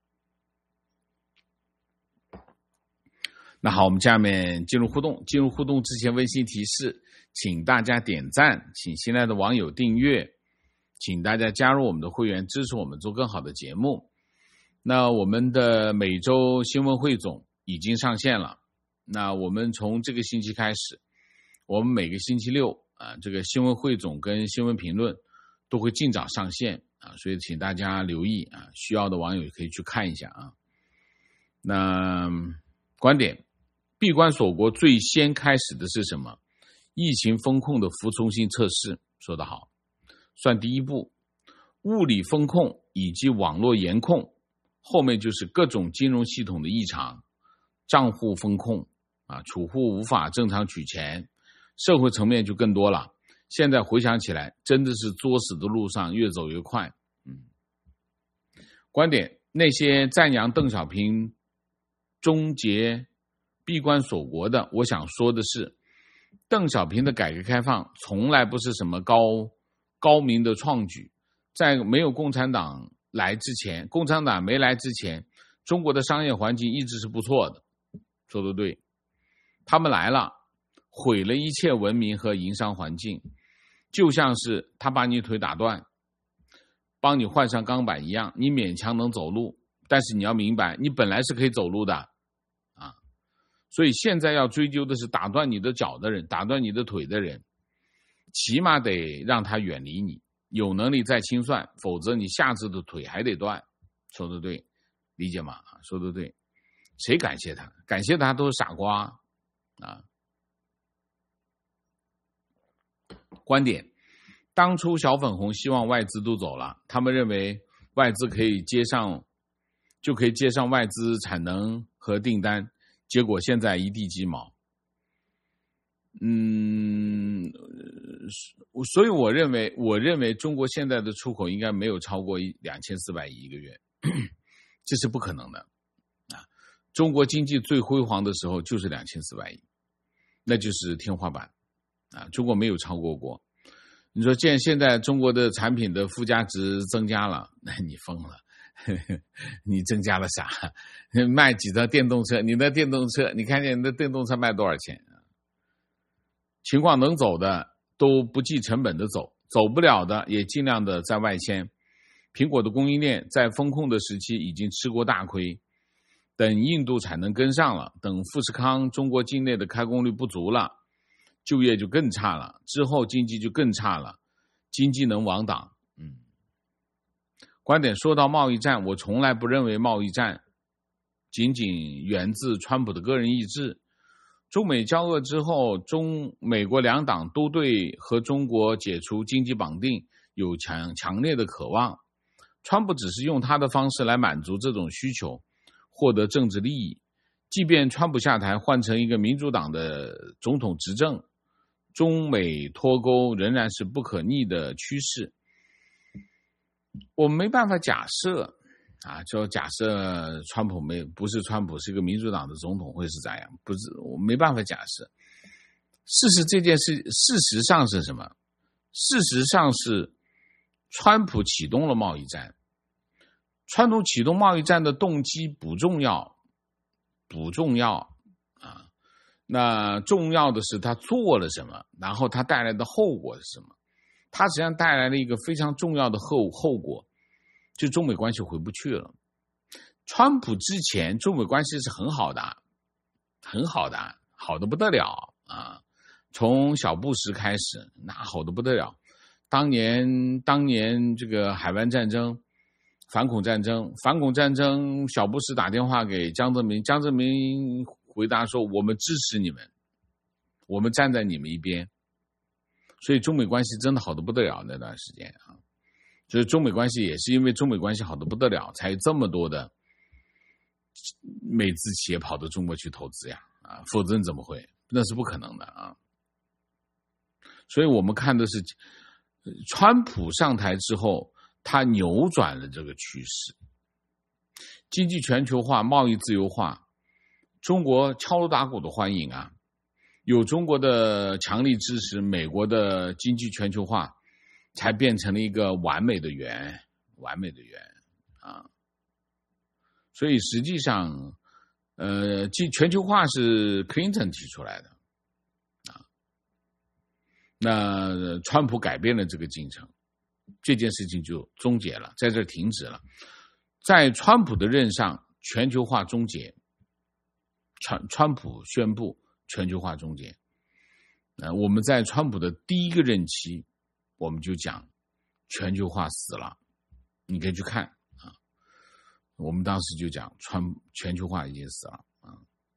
那好，我们下面进入互动。进入互动之前，温馨提示，请大家点赞，请新来的网友订阅，请大家加入我们的会员，支持我们做更好的节目。那我们的每周新闻汇总已经上线了。那我们从这个星期开始，我们每个星期六啊，这个新闻汇总跟新闻评论都会尽早上线啊，所以请大家留意啊，需要的网友可以去看一下啊。 那观点，闭关锁国最先开始的是什么？疫情风控的服从性测试，说得好，算第一步。物理风控以及网络严控，后面就是各种金融系统的异常，账户风控啊，储户无法正常取钱，社会层面就更多了。现在回想起来，真的是作死的路上越走越快。嗯，观点，那些赞扬邓小平终结闭关锁国的，我想说的是，邓小平的改革开放从来不是什么高高明的创举。在没有共产党来之前，共产党没来之前，中国的商业环境一直是不错的，说得对。他们来了，毁了一切文明和营商环境，就像是他把你腿打断，帮你换上钢板一样，你勉强能走路，但是你要明白，你本来是可以走路的啊。所以现在要追究的是打断你的脚的人，打断你的腿的人，起码得让他远离你。有能力再清算，否则你下次的腿还得断。说得对，理解吗？说得对，谁感谢他？感谢他都是傻瓜啊！观点，当初小粉红希望外资都走了，他们认为外资可以接上，就可以接上外资产能和订单，结果现在一地鸡毛。嗯，所以我认为，我认为中国现在的出口应该没有超过两千四百亿一个月，这是不可能的啊！中国经济最辉煌的时候就是两千四百亿，那就是天花板啊！中国没有超过过。你说现现在中国的产品的附加值增加了，那你疯了！呵呵，你增加了啥？卖几辆电动车？你的电动车，你看见你的电动车卖多少钱？情况能走的都不计成本的走，走不了的也尽量的在外迁。苹果的供应链在风控的时期已经吃过大亏，等印度产能跟上了，等富士康中国境内的开工率不足了，就业就更差了，之后经济就更差了，经济能亡党。嗯，观点，说到贸易战，我从来不认为贸易战仅仅源自川普的个人意志。中美交恶之后，中美国两党都对和中国解除经济绑定有强强烈的渴望。川普只是用他的方式来满足这种需求，获得政治利益。即便川普下台，换成一个民主党的总统执政，中美脱钩仍然是不可逆的趋势。我们没办法假设啊，就假设川普没不是川普是一个民主党的总统会是咋样？不是，我没办法假设。事实这件事，事实上是什么？事实上是川普启动了贸易战。川普启动贸易战的动机不重要，不重要啊。那重要的是他做了什么，然后他带来的后果是什么？他实际上带来了一个非常重要的后后果。就中美关系回不去了。川普之前中美关系是很好的，很好的，好的不得了啊！从小布什开始，那好的不得了。当年当年这个海湾战争、反恐战争、反恐战争，小布什打电话给江泽民，江泽民回答说：“我们支持你们，我们站在你们一边。”所以中美关系真的好的不得了那段时间啊。所以中美关系也是因为中美关系好的不得了，才有这么多的美资企业跑到中国去投资呀，啊，否则怎么会？那是不可能的啊。所以我们看的是，川普上台之后，他扭转了这个趋势，经济全球化、贸易自由化，中国敲锣打鼓的欢迎啊，有中国的强力支持，美国的经济全球化。才变成了一个完美的圆，完美的圆啊！所以实际上，呃，全球化是 Clinton 提出来的啊。那川普改变了这个进程，这件事情就终结了，在这儿停止了。在川普的任上，全球化终结，川川普宣布全球化终结。呃，我们在川普的第一个任期。我们就讲全球化死了，你可以去看啊。 我们当时就讲全全球化已经死了啊。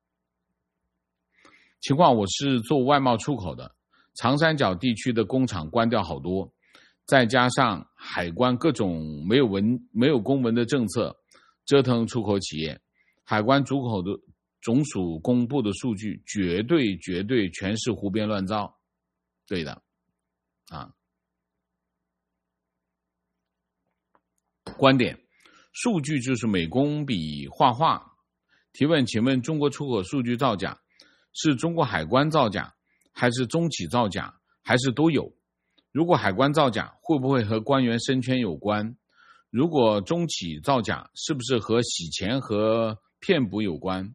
情况我是做外贸出口的，长三角地区的工厂关掉好多，再加上海关各种没有文没有公文的政策，折腾出口企业。海关出口的总署公布的数据绝对绝对全是胡编乱造，对的啊。观点，数据就是美工比画画。提问，请问中国出口数据造假，是中国海关造假，还是中企造假，还是都有？如果海关造假，会不会和官员升迁有关？如果中企造假，是不是和洗钱和骗补有关？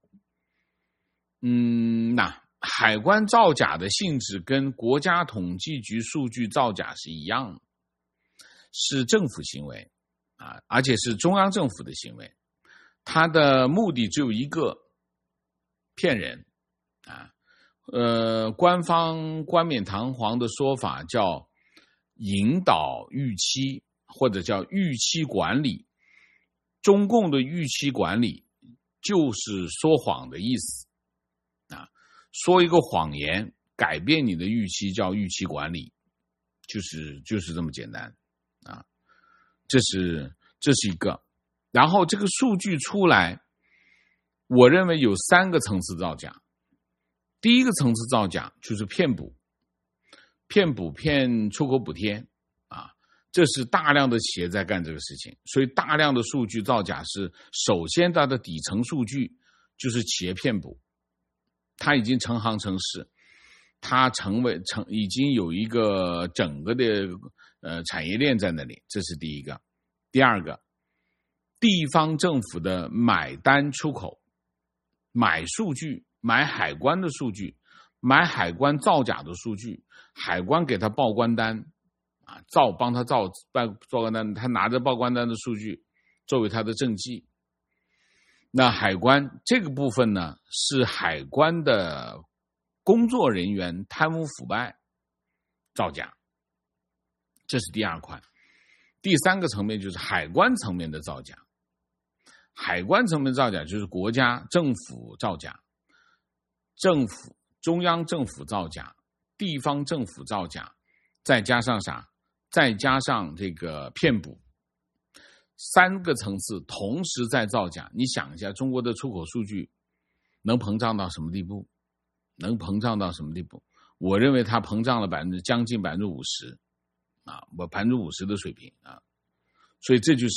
嗯，那海关造假的性质跟国家统计局数据造假是一样的，是政府行为啊，而且是中央政府的行为，它的目的只有一个，骗人啊。呃，官方冠冕堂皇的说法叫引导预期，或者叫预期管理。中共的预期管理就是说谎的意思啊，说一个谎言改变你的预期叫预期管理，就是就是这么简单啊。这是这是一个。然后这个数据出来，我认为有三个层次造假。第一个层次造假就是骗补，骗补骗出口补贴啊，这是大量的企业在干这个事情，所以大量的数据造假是首先它的底层数据就是企业骗补，它已经成行成市，它成为成已经有一个整个的呃产业链在那里，这是第一个。第二个，地方政府的买单出口，买数据，买海关的数据，买海关造假的数据，海关给他报关单啊，造帮他造报报关单，他拿着报关单的数据作为他的政绩。那海关这个部分呢，是海关的工作人员贪污腐败造假，这是第二块。第三个层面就是海关层面的造假，海关层面造假就是国家政府造假，政府中央政府造假，地方政府造假，再加上啥？再加上这个骗补，三个层次同时在造假。你想一下，中国的出口数据能膨胀到什么地步？能膨胀到什么地步？我认为它膨胀了百分之将近百分之五十啊，我百分之五十的水平啊。所以这就是，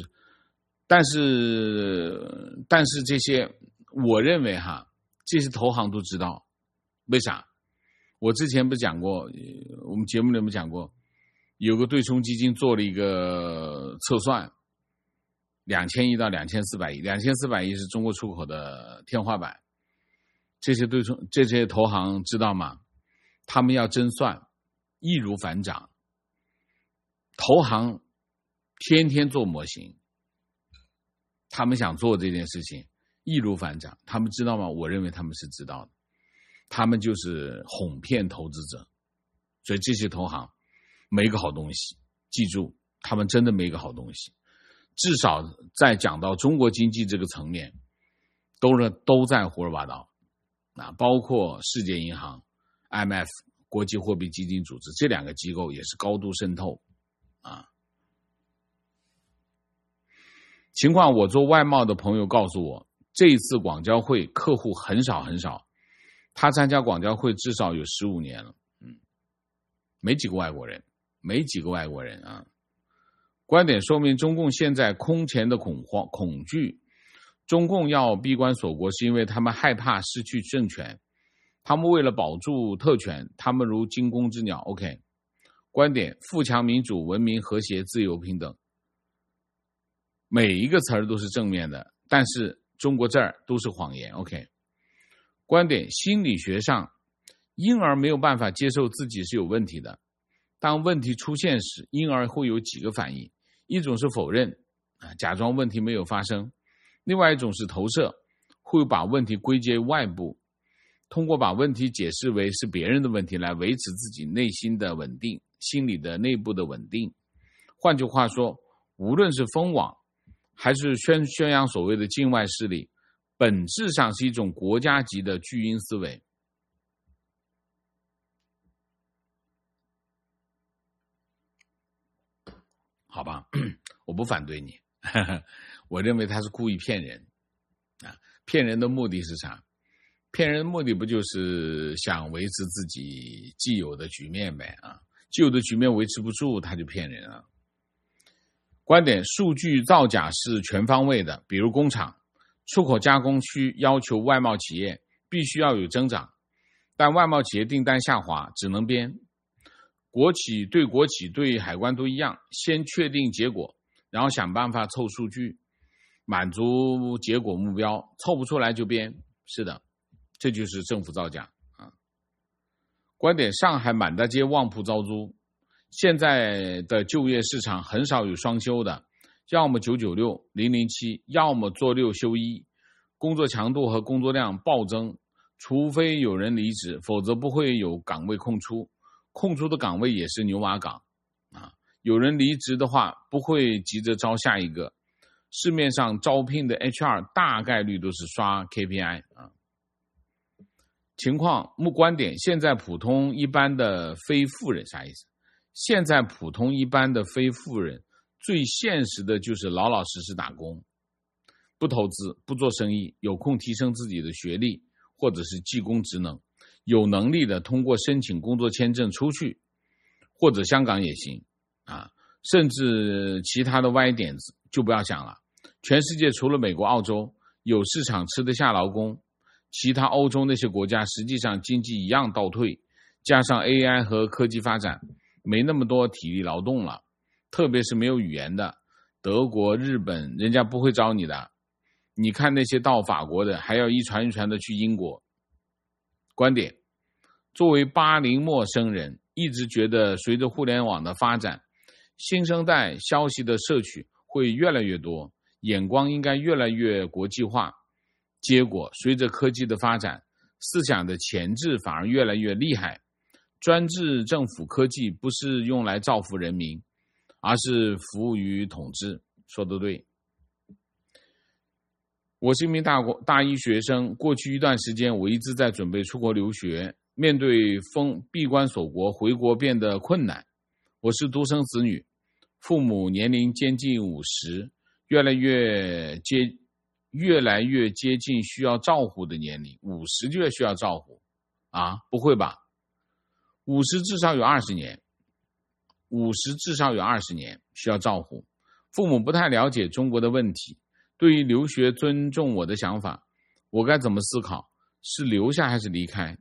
但是但是这些，我认为哈，这些投行都知道，为啥？我之前不讲过，我们节目里面讲过，有个对冲基金做了一个测算，两千亿到两千四百亿，两千四百亿是中国出口的天花板。这些对冲这些投行知道吗？他们要真算，易如反掌。投行天天做模型，他们想做这件事情，易如反掌。他们知道吗？我认为他们是知道的。他们就是哄骗投资者，所以这些投行没个好东西。记住，他们真的没个好东西。至少在讲到中国经济这个层面，都是都在胡说八道。啊，包括世界银行、I M F、国际货币基金组织这两个机构也是高度渗透啊。情况，我做外贸的朋友告诉我，这一次广交会客户很少很少，他参加广交会至少有十五年了，嗯，没几个外国人，没几个外国人啊。观点说明中共现在空前的恐慌恐惧。中共要闭关锁国，是因为他们害怕失去政权，他们为了保住特权，他们如惊弓之鸟。 OK， 观点，富强、民主、文明、和谐、自由、平等，每一个词儿都是正面的，但是中国这儿都是谎言。 OK， 观点，心理学上婴儿没有办法接受自己是有问题的，当问题出现时，婴儿会有几个反应，一种是否认，假装问题没有发生，另外一种是投射，会把问题归结外部，通过把问题解释为是别人的问题来维持自己内心的稳定，心理的内部的稳定。换句话说，无论是封网还是宣宣扬所谓的境外势力，本质上是一种国家级的巨婴思维。好吧，我不反对你，呵呵，我认为他是故意骗人啊！骗人的目的是啥？骗人的目的不就是想维持自己既有的局面呗啊？既有的局面维持不住，他就骗人啊。观点：数据造假是全方位的，比如工厂、出口加工区要求外贸企业必须要有增长，但外贸企业订单下滑，只能编。国企对国企对海关都一样，先确定结果，然后想办法凑数据，满足结果目标，凑不出来就编。是的，这就是政府造假啊。观点：上海满大街旺铺招租，现在的就业市场很少有双休的，要么九九六、零零七，要么做六休一，工作强度和工作量暴增，除非有人离职，否则不会有岗位空出。空出的岗位也是牛马岗啊，有人离职的话不会急着招下一个。市面上招聘的 H R 大概率都是刷 K P I 啊。情况目观点：现在普通一般的非富人啥意思？现在普通一般的非富人最现实的就是老老实实打工，不投资，不做生意，有空提升自己的学历或者是技工职能。有能力的通过申请工作签证出去，或者香港也行啊，甚至其他的歪点子就不要想了。全世界除了美国、澳洲有市场吃得下劳工，其他欧洲那些国家实际上经济一样倒退，加上 A I 和科技发展，没那么多体力劳动了，特别是没有语言的，德国、日本人家不会招你的。你看那些到法国的还要一传一传的去英国。观点：作为八零陌生人，一直觉得随着互联网的发展，新生代消息的摄取会越来越多，眼光应该越来越国际化。结果随着科技的发展，思想的前置反而越来越厉害。专制政府科技不是用来造福人民，而是服务于统治。说得对。我是一名大国大一学生，过去一段时间我一直在准备出国留学，面对封闭关锁国，回国变得困难。我是独生子女，父母年龄接近五十，越来越接越来越接近需要照顾的年龄。五十就需要照顾啊？不会吧？五十至少有二十年，五十至少有二十年需要照顾。父母不太了解中国的问题。对于留学尊重我的想法，我该怎么思考？是留下还是离开？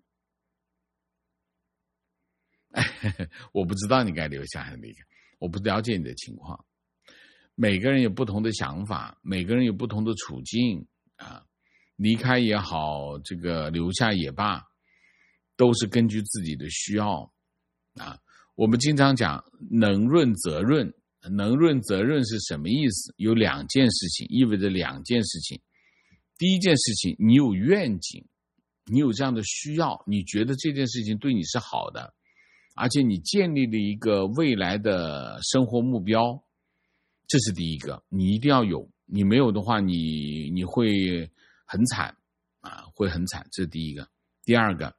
我不知道你该留下还是离开，我不了解你的情况。每个人有不同的想法，每个人有不同的处境啊，离开也好，这个留下也罢，都是根据自己的需要啊。我们经常讲能润则润。能润则润是什么意思？有两件事情，意味着两件事情。第一件事情，你有愿景，你有这样的需要，你觉得这件事情对你是好的，而且你建立了一个未来的生活目标，这是第一个，你一定要有，你没有的话，你你会很惨啊，会很惨，这是第一个。第二个，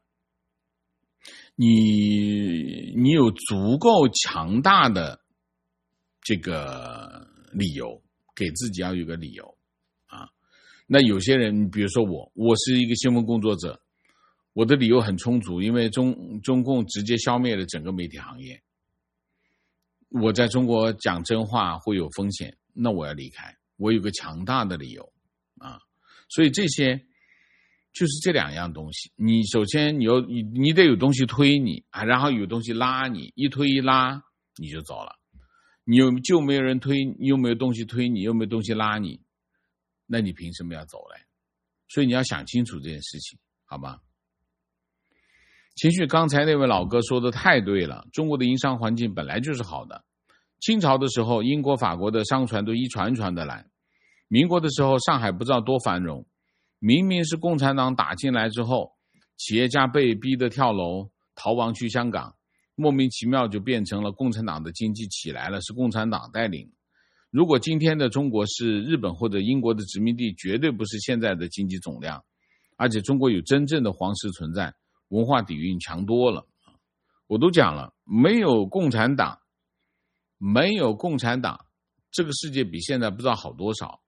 你你有足够强大的这个理由，给自己要有个理由啊。那有些人，比如说我，我是一个新闻工作者，我的理由很充足，因为中中共直接消灭了整个媒体行业。我在中国讲真话会有风险，那我要离开，我有个强大的理由啊。所以这些就是这两样东西。你首先你有你你得有东西推你啊，然后有东西拉你，一推一拉你就走了。你有就没有人推，你又没有东西推你，又没有东西拉你，那你凭什么要走嘞？所以你要想清楚这件事情，好吧？情绪，刚才那位老哥说的太对了，中国的营商环境本来就是好的。清朝的时候，英国、法国的商船都一船一船的来。民国的时候，上海不知道多繁荣。明明是共产党打进来之后，企业家被逼得跳楼逃亡去香港，莫名其妙就变成了共产党的经济起来了，是共产党带领。 如果今天的中国是日本或者英国的殖民地，绝对不是现在的经济总量，而且中国有真正的皇室存在，文化底蕴强多了。我都讲了，没有共产党，没有共产党，这个世界比现在不知道好多少。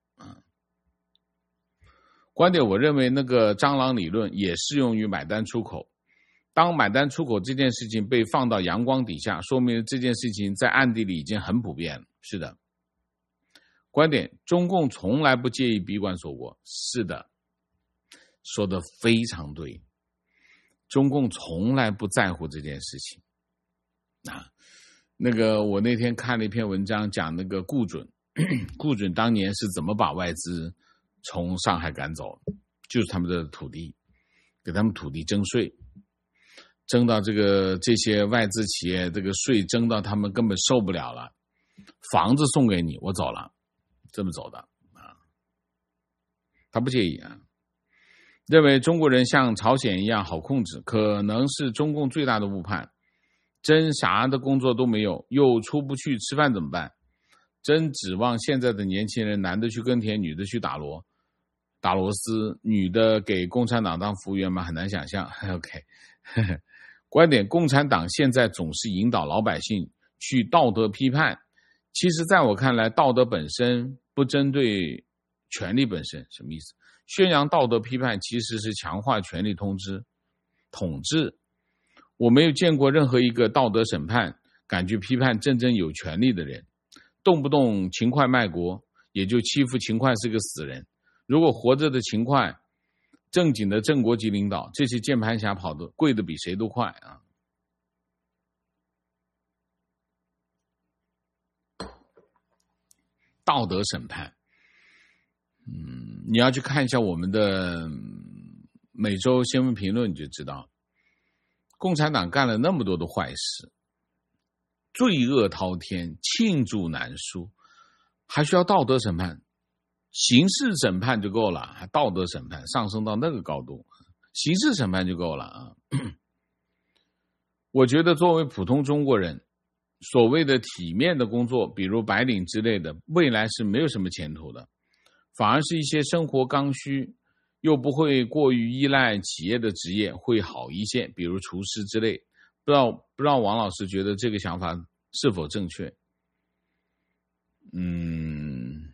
观点，我认为那个蟑螂理论也适用于买单出口。当买单出口这件事情被放到阳光底下，说明这件事情在暗地里已经很普遍了。是的。观点，中共从来不介意闭关锁国。是的，说得非常对。中共从来不在乎这件事情。啊，那个我那天看了一篇文章，讲那个顾准，顾准当年是怎么把外资从上海赶走，就是他们的土地，给他们土地征税，征到这个这些外资企业，这个税征到他们根本受不了了，房子送给你，我走了，这么走的啊，他不介意啊，认为中国人像朝鲜一样好控制，可能是中共最大的误判。真啥的工作都没有，又出不去吃饭怎么办？真指望现在的年轻人，男的去耕田，女的去打螺打螺丝，女的给共产党当服务员吗？很难想象。OK， 观点，共产党现在总是引导老百姓去道德批判，其实在我看来，道德本身不针对权力本身。什么意思？宣扬道德批判其实是强化权力通知统治。我没有见过任何一个道德审判敢去批判真正有权力的人，动不动勤快卖国，也就欺负勤快是个死人。如果活着的勤快正经的正国级领导，这些键盘侠跑得跪得比谁都快啊！道德审判，嗯，你要去看一下我们的每周新闻评论，你就知道，共产党干了那么多的坏事，罪恶滔天，罄竹难书，还需要道德审判？刑事审判就够了，还道德审判上升到那个高度，刑事审判就够了啊！我觉得作为普通中国人，所谓的体面的工作，比如白领之类的，未来是没有什么前途的，反而是一些生活刚需又不会过于依赖企业的职业会好一些，比如厨师之类。不知道不知道王老师觉得这个想法是否正确？嗯，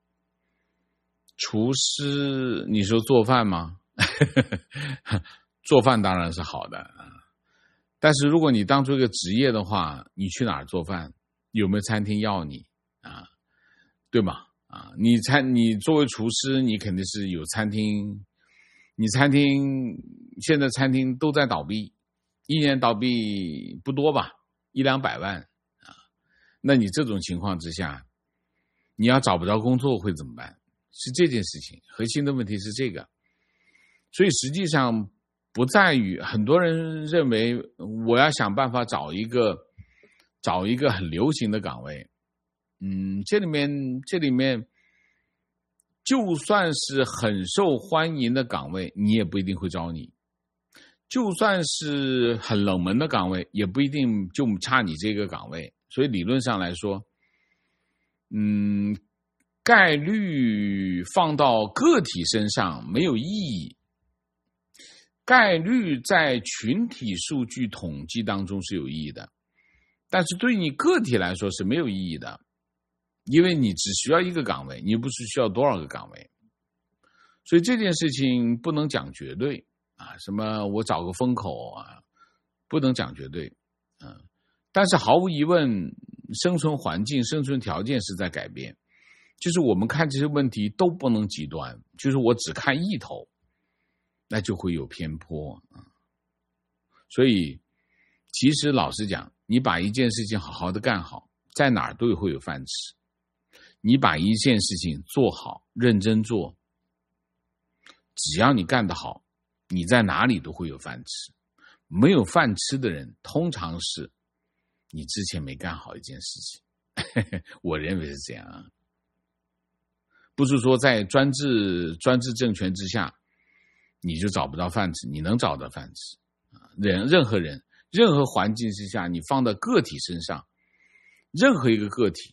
厨师，你说做饭吗？做饭当然是好的，但是如果你当做一个职业的话，你去哪儿做饭？有没有餐厅要你啊？对吗？啊，你餐你作为厨师，你肯定是有餐厅，你餐厅现在餐厅都在倒闭，一年倒闭不多吧，一两百万啊。那你这种情况之下，你要找不着工作会怎么办？是这件事情，核心的问题是这个。所以实际上不在于很多人认为我要想办法找一个找一个很流行的岗位。嗯，这里面这里面就算是很受欢迎的岗位，你也不一定会招你。就算是很冷门的岗位，也不一定就差你这个岗位。所以理论上来说，嗯，概率放到个体身上没有意义。概率在群体数据统计当中是有意义的，但是对你个体来说是没有意义的，因为你只需要一个岗位，你不是需要多少个岗位。所以这件事情不能讲绝对啊，什么我找个风口啊，不能讲绝对，嗯、啊，但是毫无疑问，生存环境、生存条件是在改变。就是我们看这些问题都不能极端，就是我只看一头，那就会有偏颇啊。所以，其实老实讲，你把一件事情好好的干好，在哪儿都会有饭吃。你把一件事情做好，认真做，只要你干得好，你在哪里都会有饭吃。没有饭吃的人，通常是你之前没干好一件事情。我认为是这样啊。不是说在专制专制政权之下，你就找不到饭吃，你能找到饭吃。人任何人任何环境之下，你放到个体身上，任何一个个体，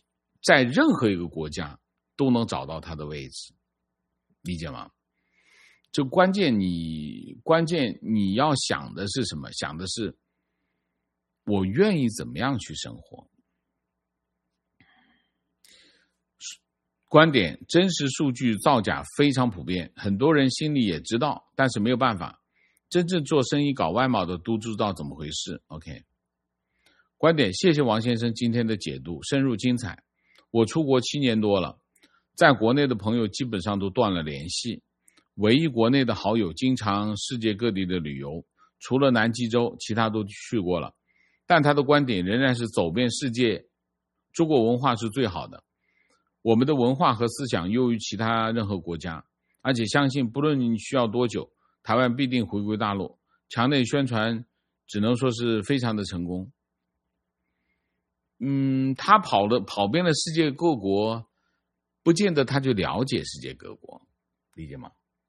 在任何一个国家都能找到他的位置，理解吗？就关键你关键你要想的是什么？想的是我愿意怎么样去生活。观点：真实数据造假非常普遍，很多人心里也知道，但是没有办法。真正做生意搞外贸的都知道怎么回事。 OK， 观点：谢谢王先生今天的解读，深入精彩。我出国七年多了，在国内的朋友基本上都断了联系，唯一国内的好友经常世界各地的旅游，除了南极洲其他都去过了，但他的观点仍然是走遍世界，中国文化是最好的，我们的文化和思想优于其他任何国家，而且相信不论需要多久，台湾必定回归大陆。墙内宣传只能说是非常的成功。嗯，他跑了跑遍了世界各国，不见得他就了解世界各国，理解吗？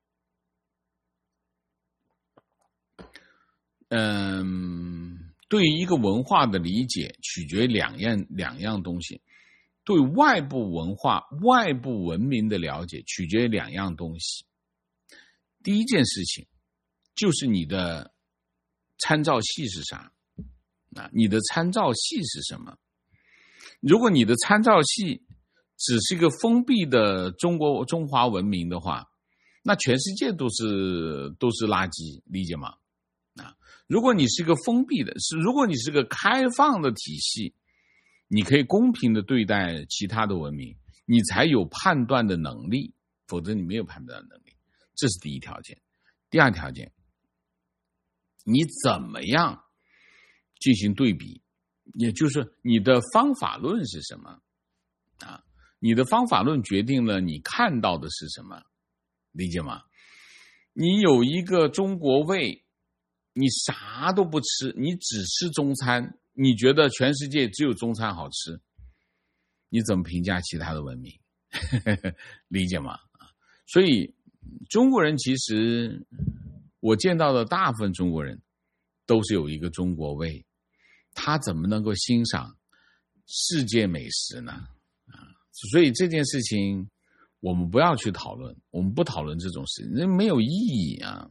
嗯，对于一个文化的理解取决于两样两样东西。对外部文化、外部文明的了解取决于两样东西。第一件事情就是你的参照系是啥？啊，你的参照系是什么？如果你的参照系只是一个封闭的中国中华文明的话，那全世界都是都是垃圾，理解吗？啊，如果你是一个封闭的，是如果你是个开放的体系，你可以公平的对待其他的文明，你才有判断的能力，否则你没有判断的能力。这是第一条件。第二条件，你怎么样进行对比，也就是你的方法论是什么啊？你的方法论决定了你看到的是什么，理解吗？你有一个中国胃，你啥都不吃，你只吃中餐，你觉得全世界只有中餐好吃，你怎么评价其他的文明？理解吗？所以中国人其实我见到的大部分中国人都是有一个中国胃，他怎么能够欣赏世界美食呢？啊，所以这件事情我们不要去讨论，我们不讨论这种事，那没有意义啊。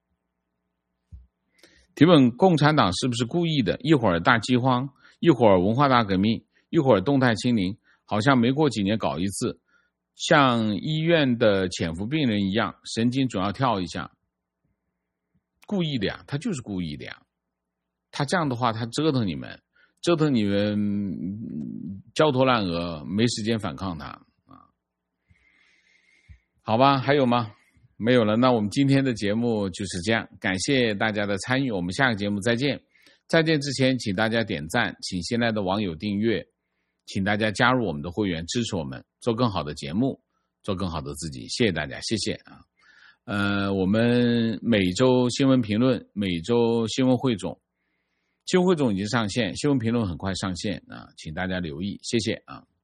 提问：共产党是不是故意的？一会儿大饥荒，一会儿文化大革命，一会儿动态清零，好像没过几年搞一次，像医院的潜伏病人一样，神经总要跳一下。故意的呀，他就是故意的呀。他这样的话，他折腾你们，折腾你们焦头烂额，没时间反抗他啊。好吧，还有吗？没有了，那我们今天的节目就是这样，感谢大家的参与，我们下个节目再见。再见之前，请大家点赞，请新来的网友订阅，请大家加入我们的会员，支持我们做更好的节目，做更好的自己。谢谢大家，谢谢啊。呃，我们每周新闻评论，每周新闻汇总，新闻汇总已经上线，新闻评论很快上线啊，请大家留意，谢谢啊。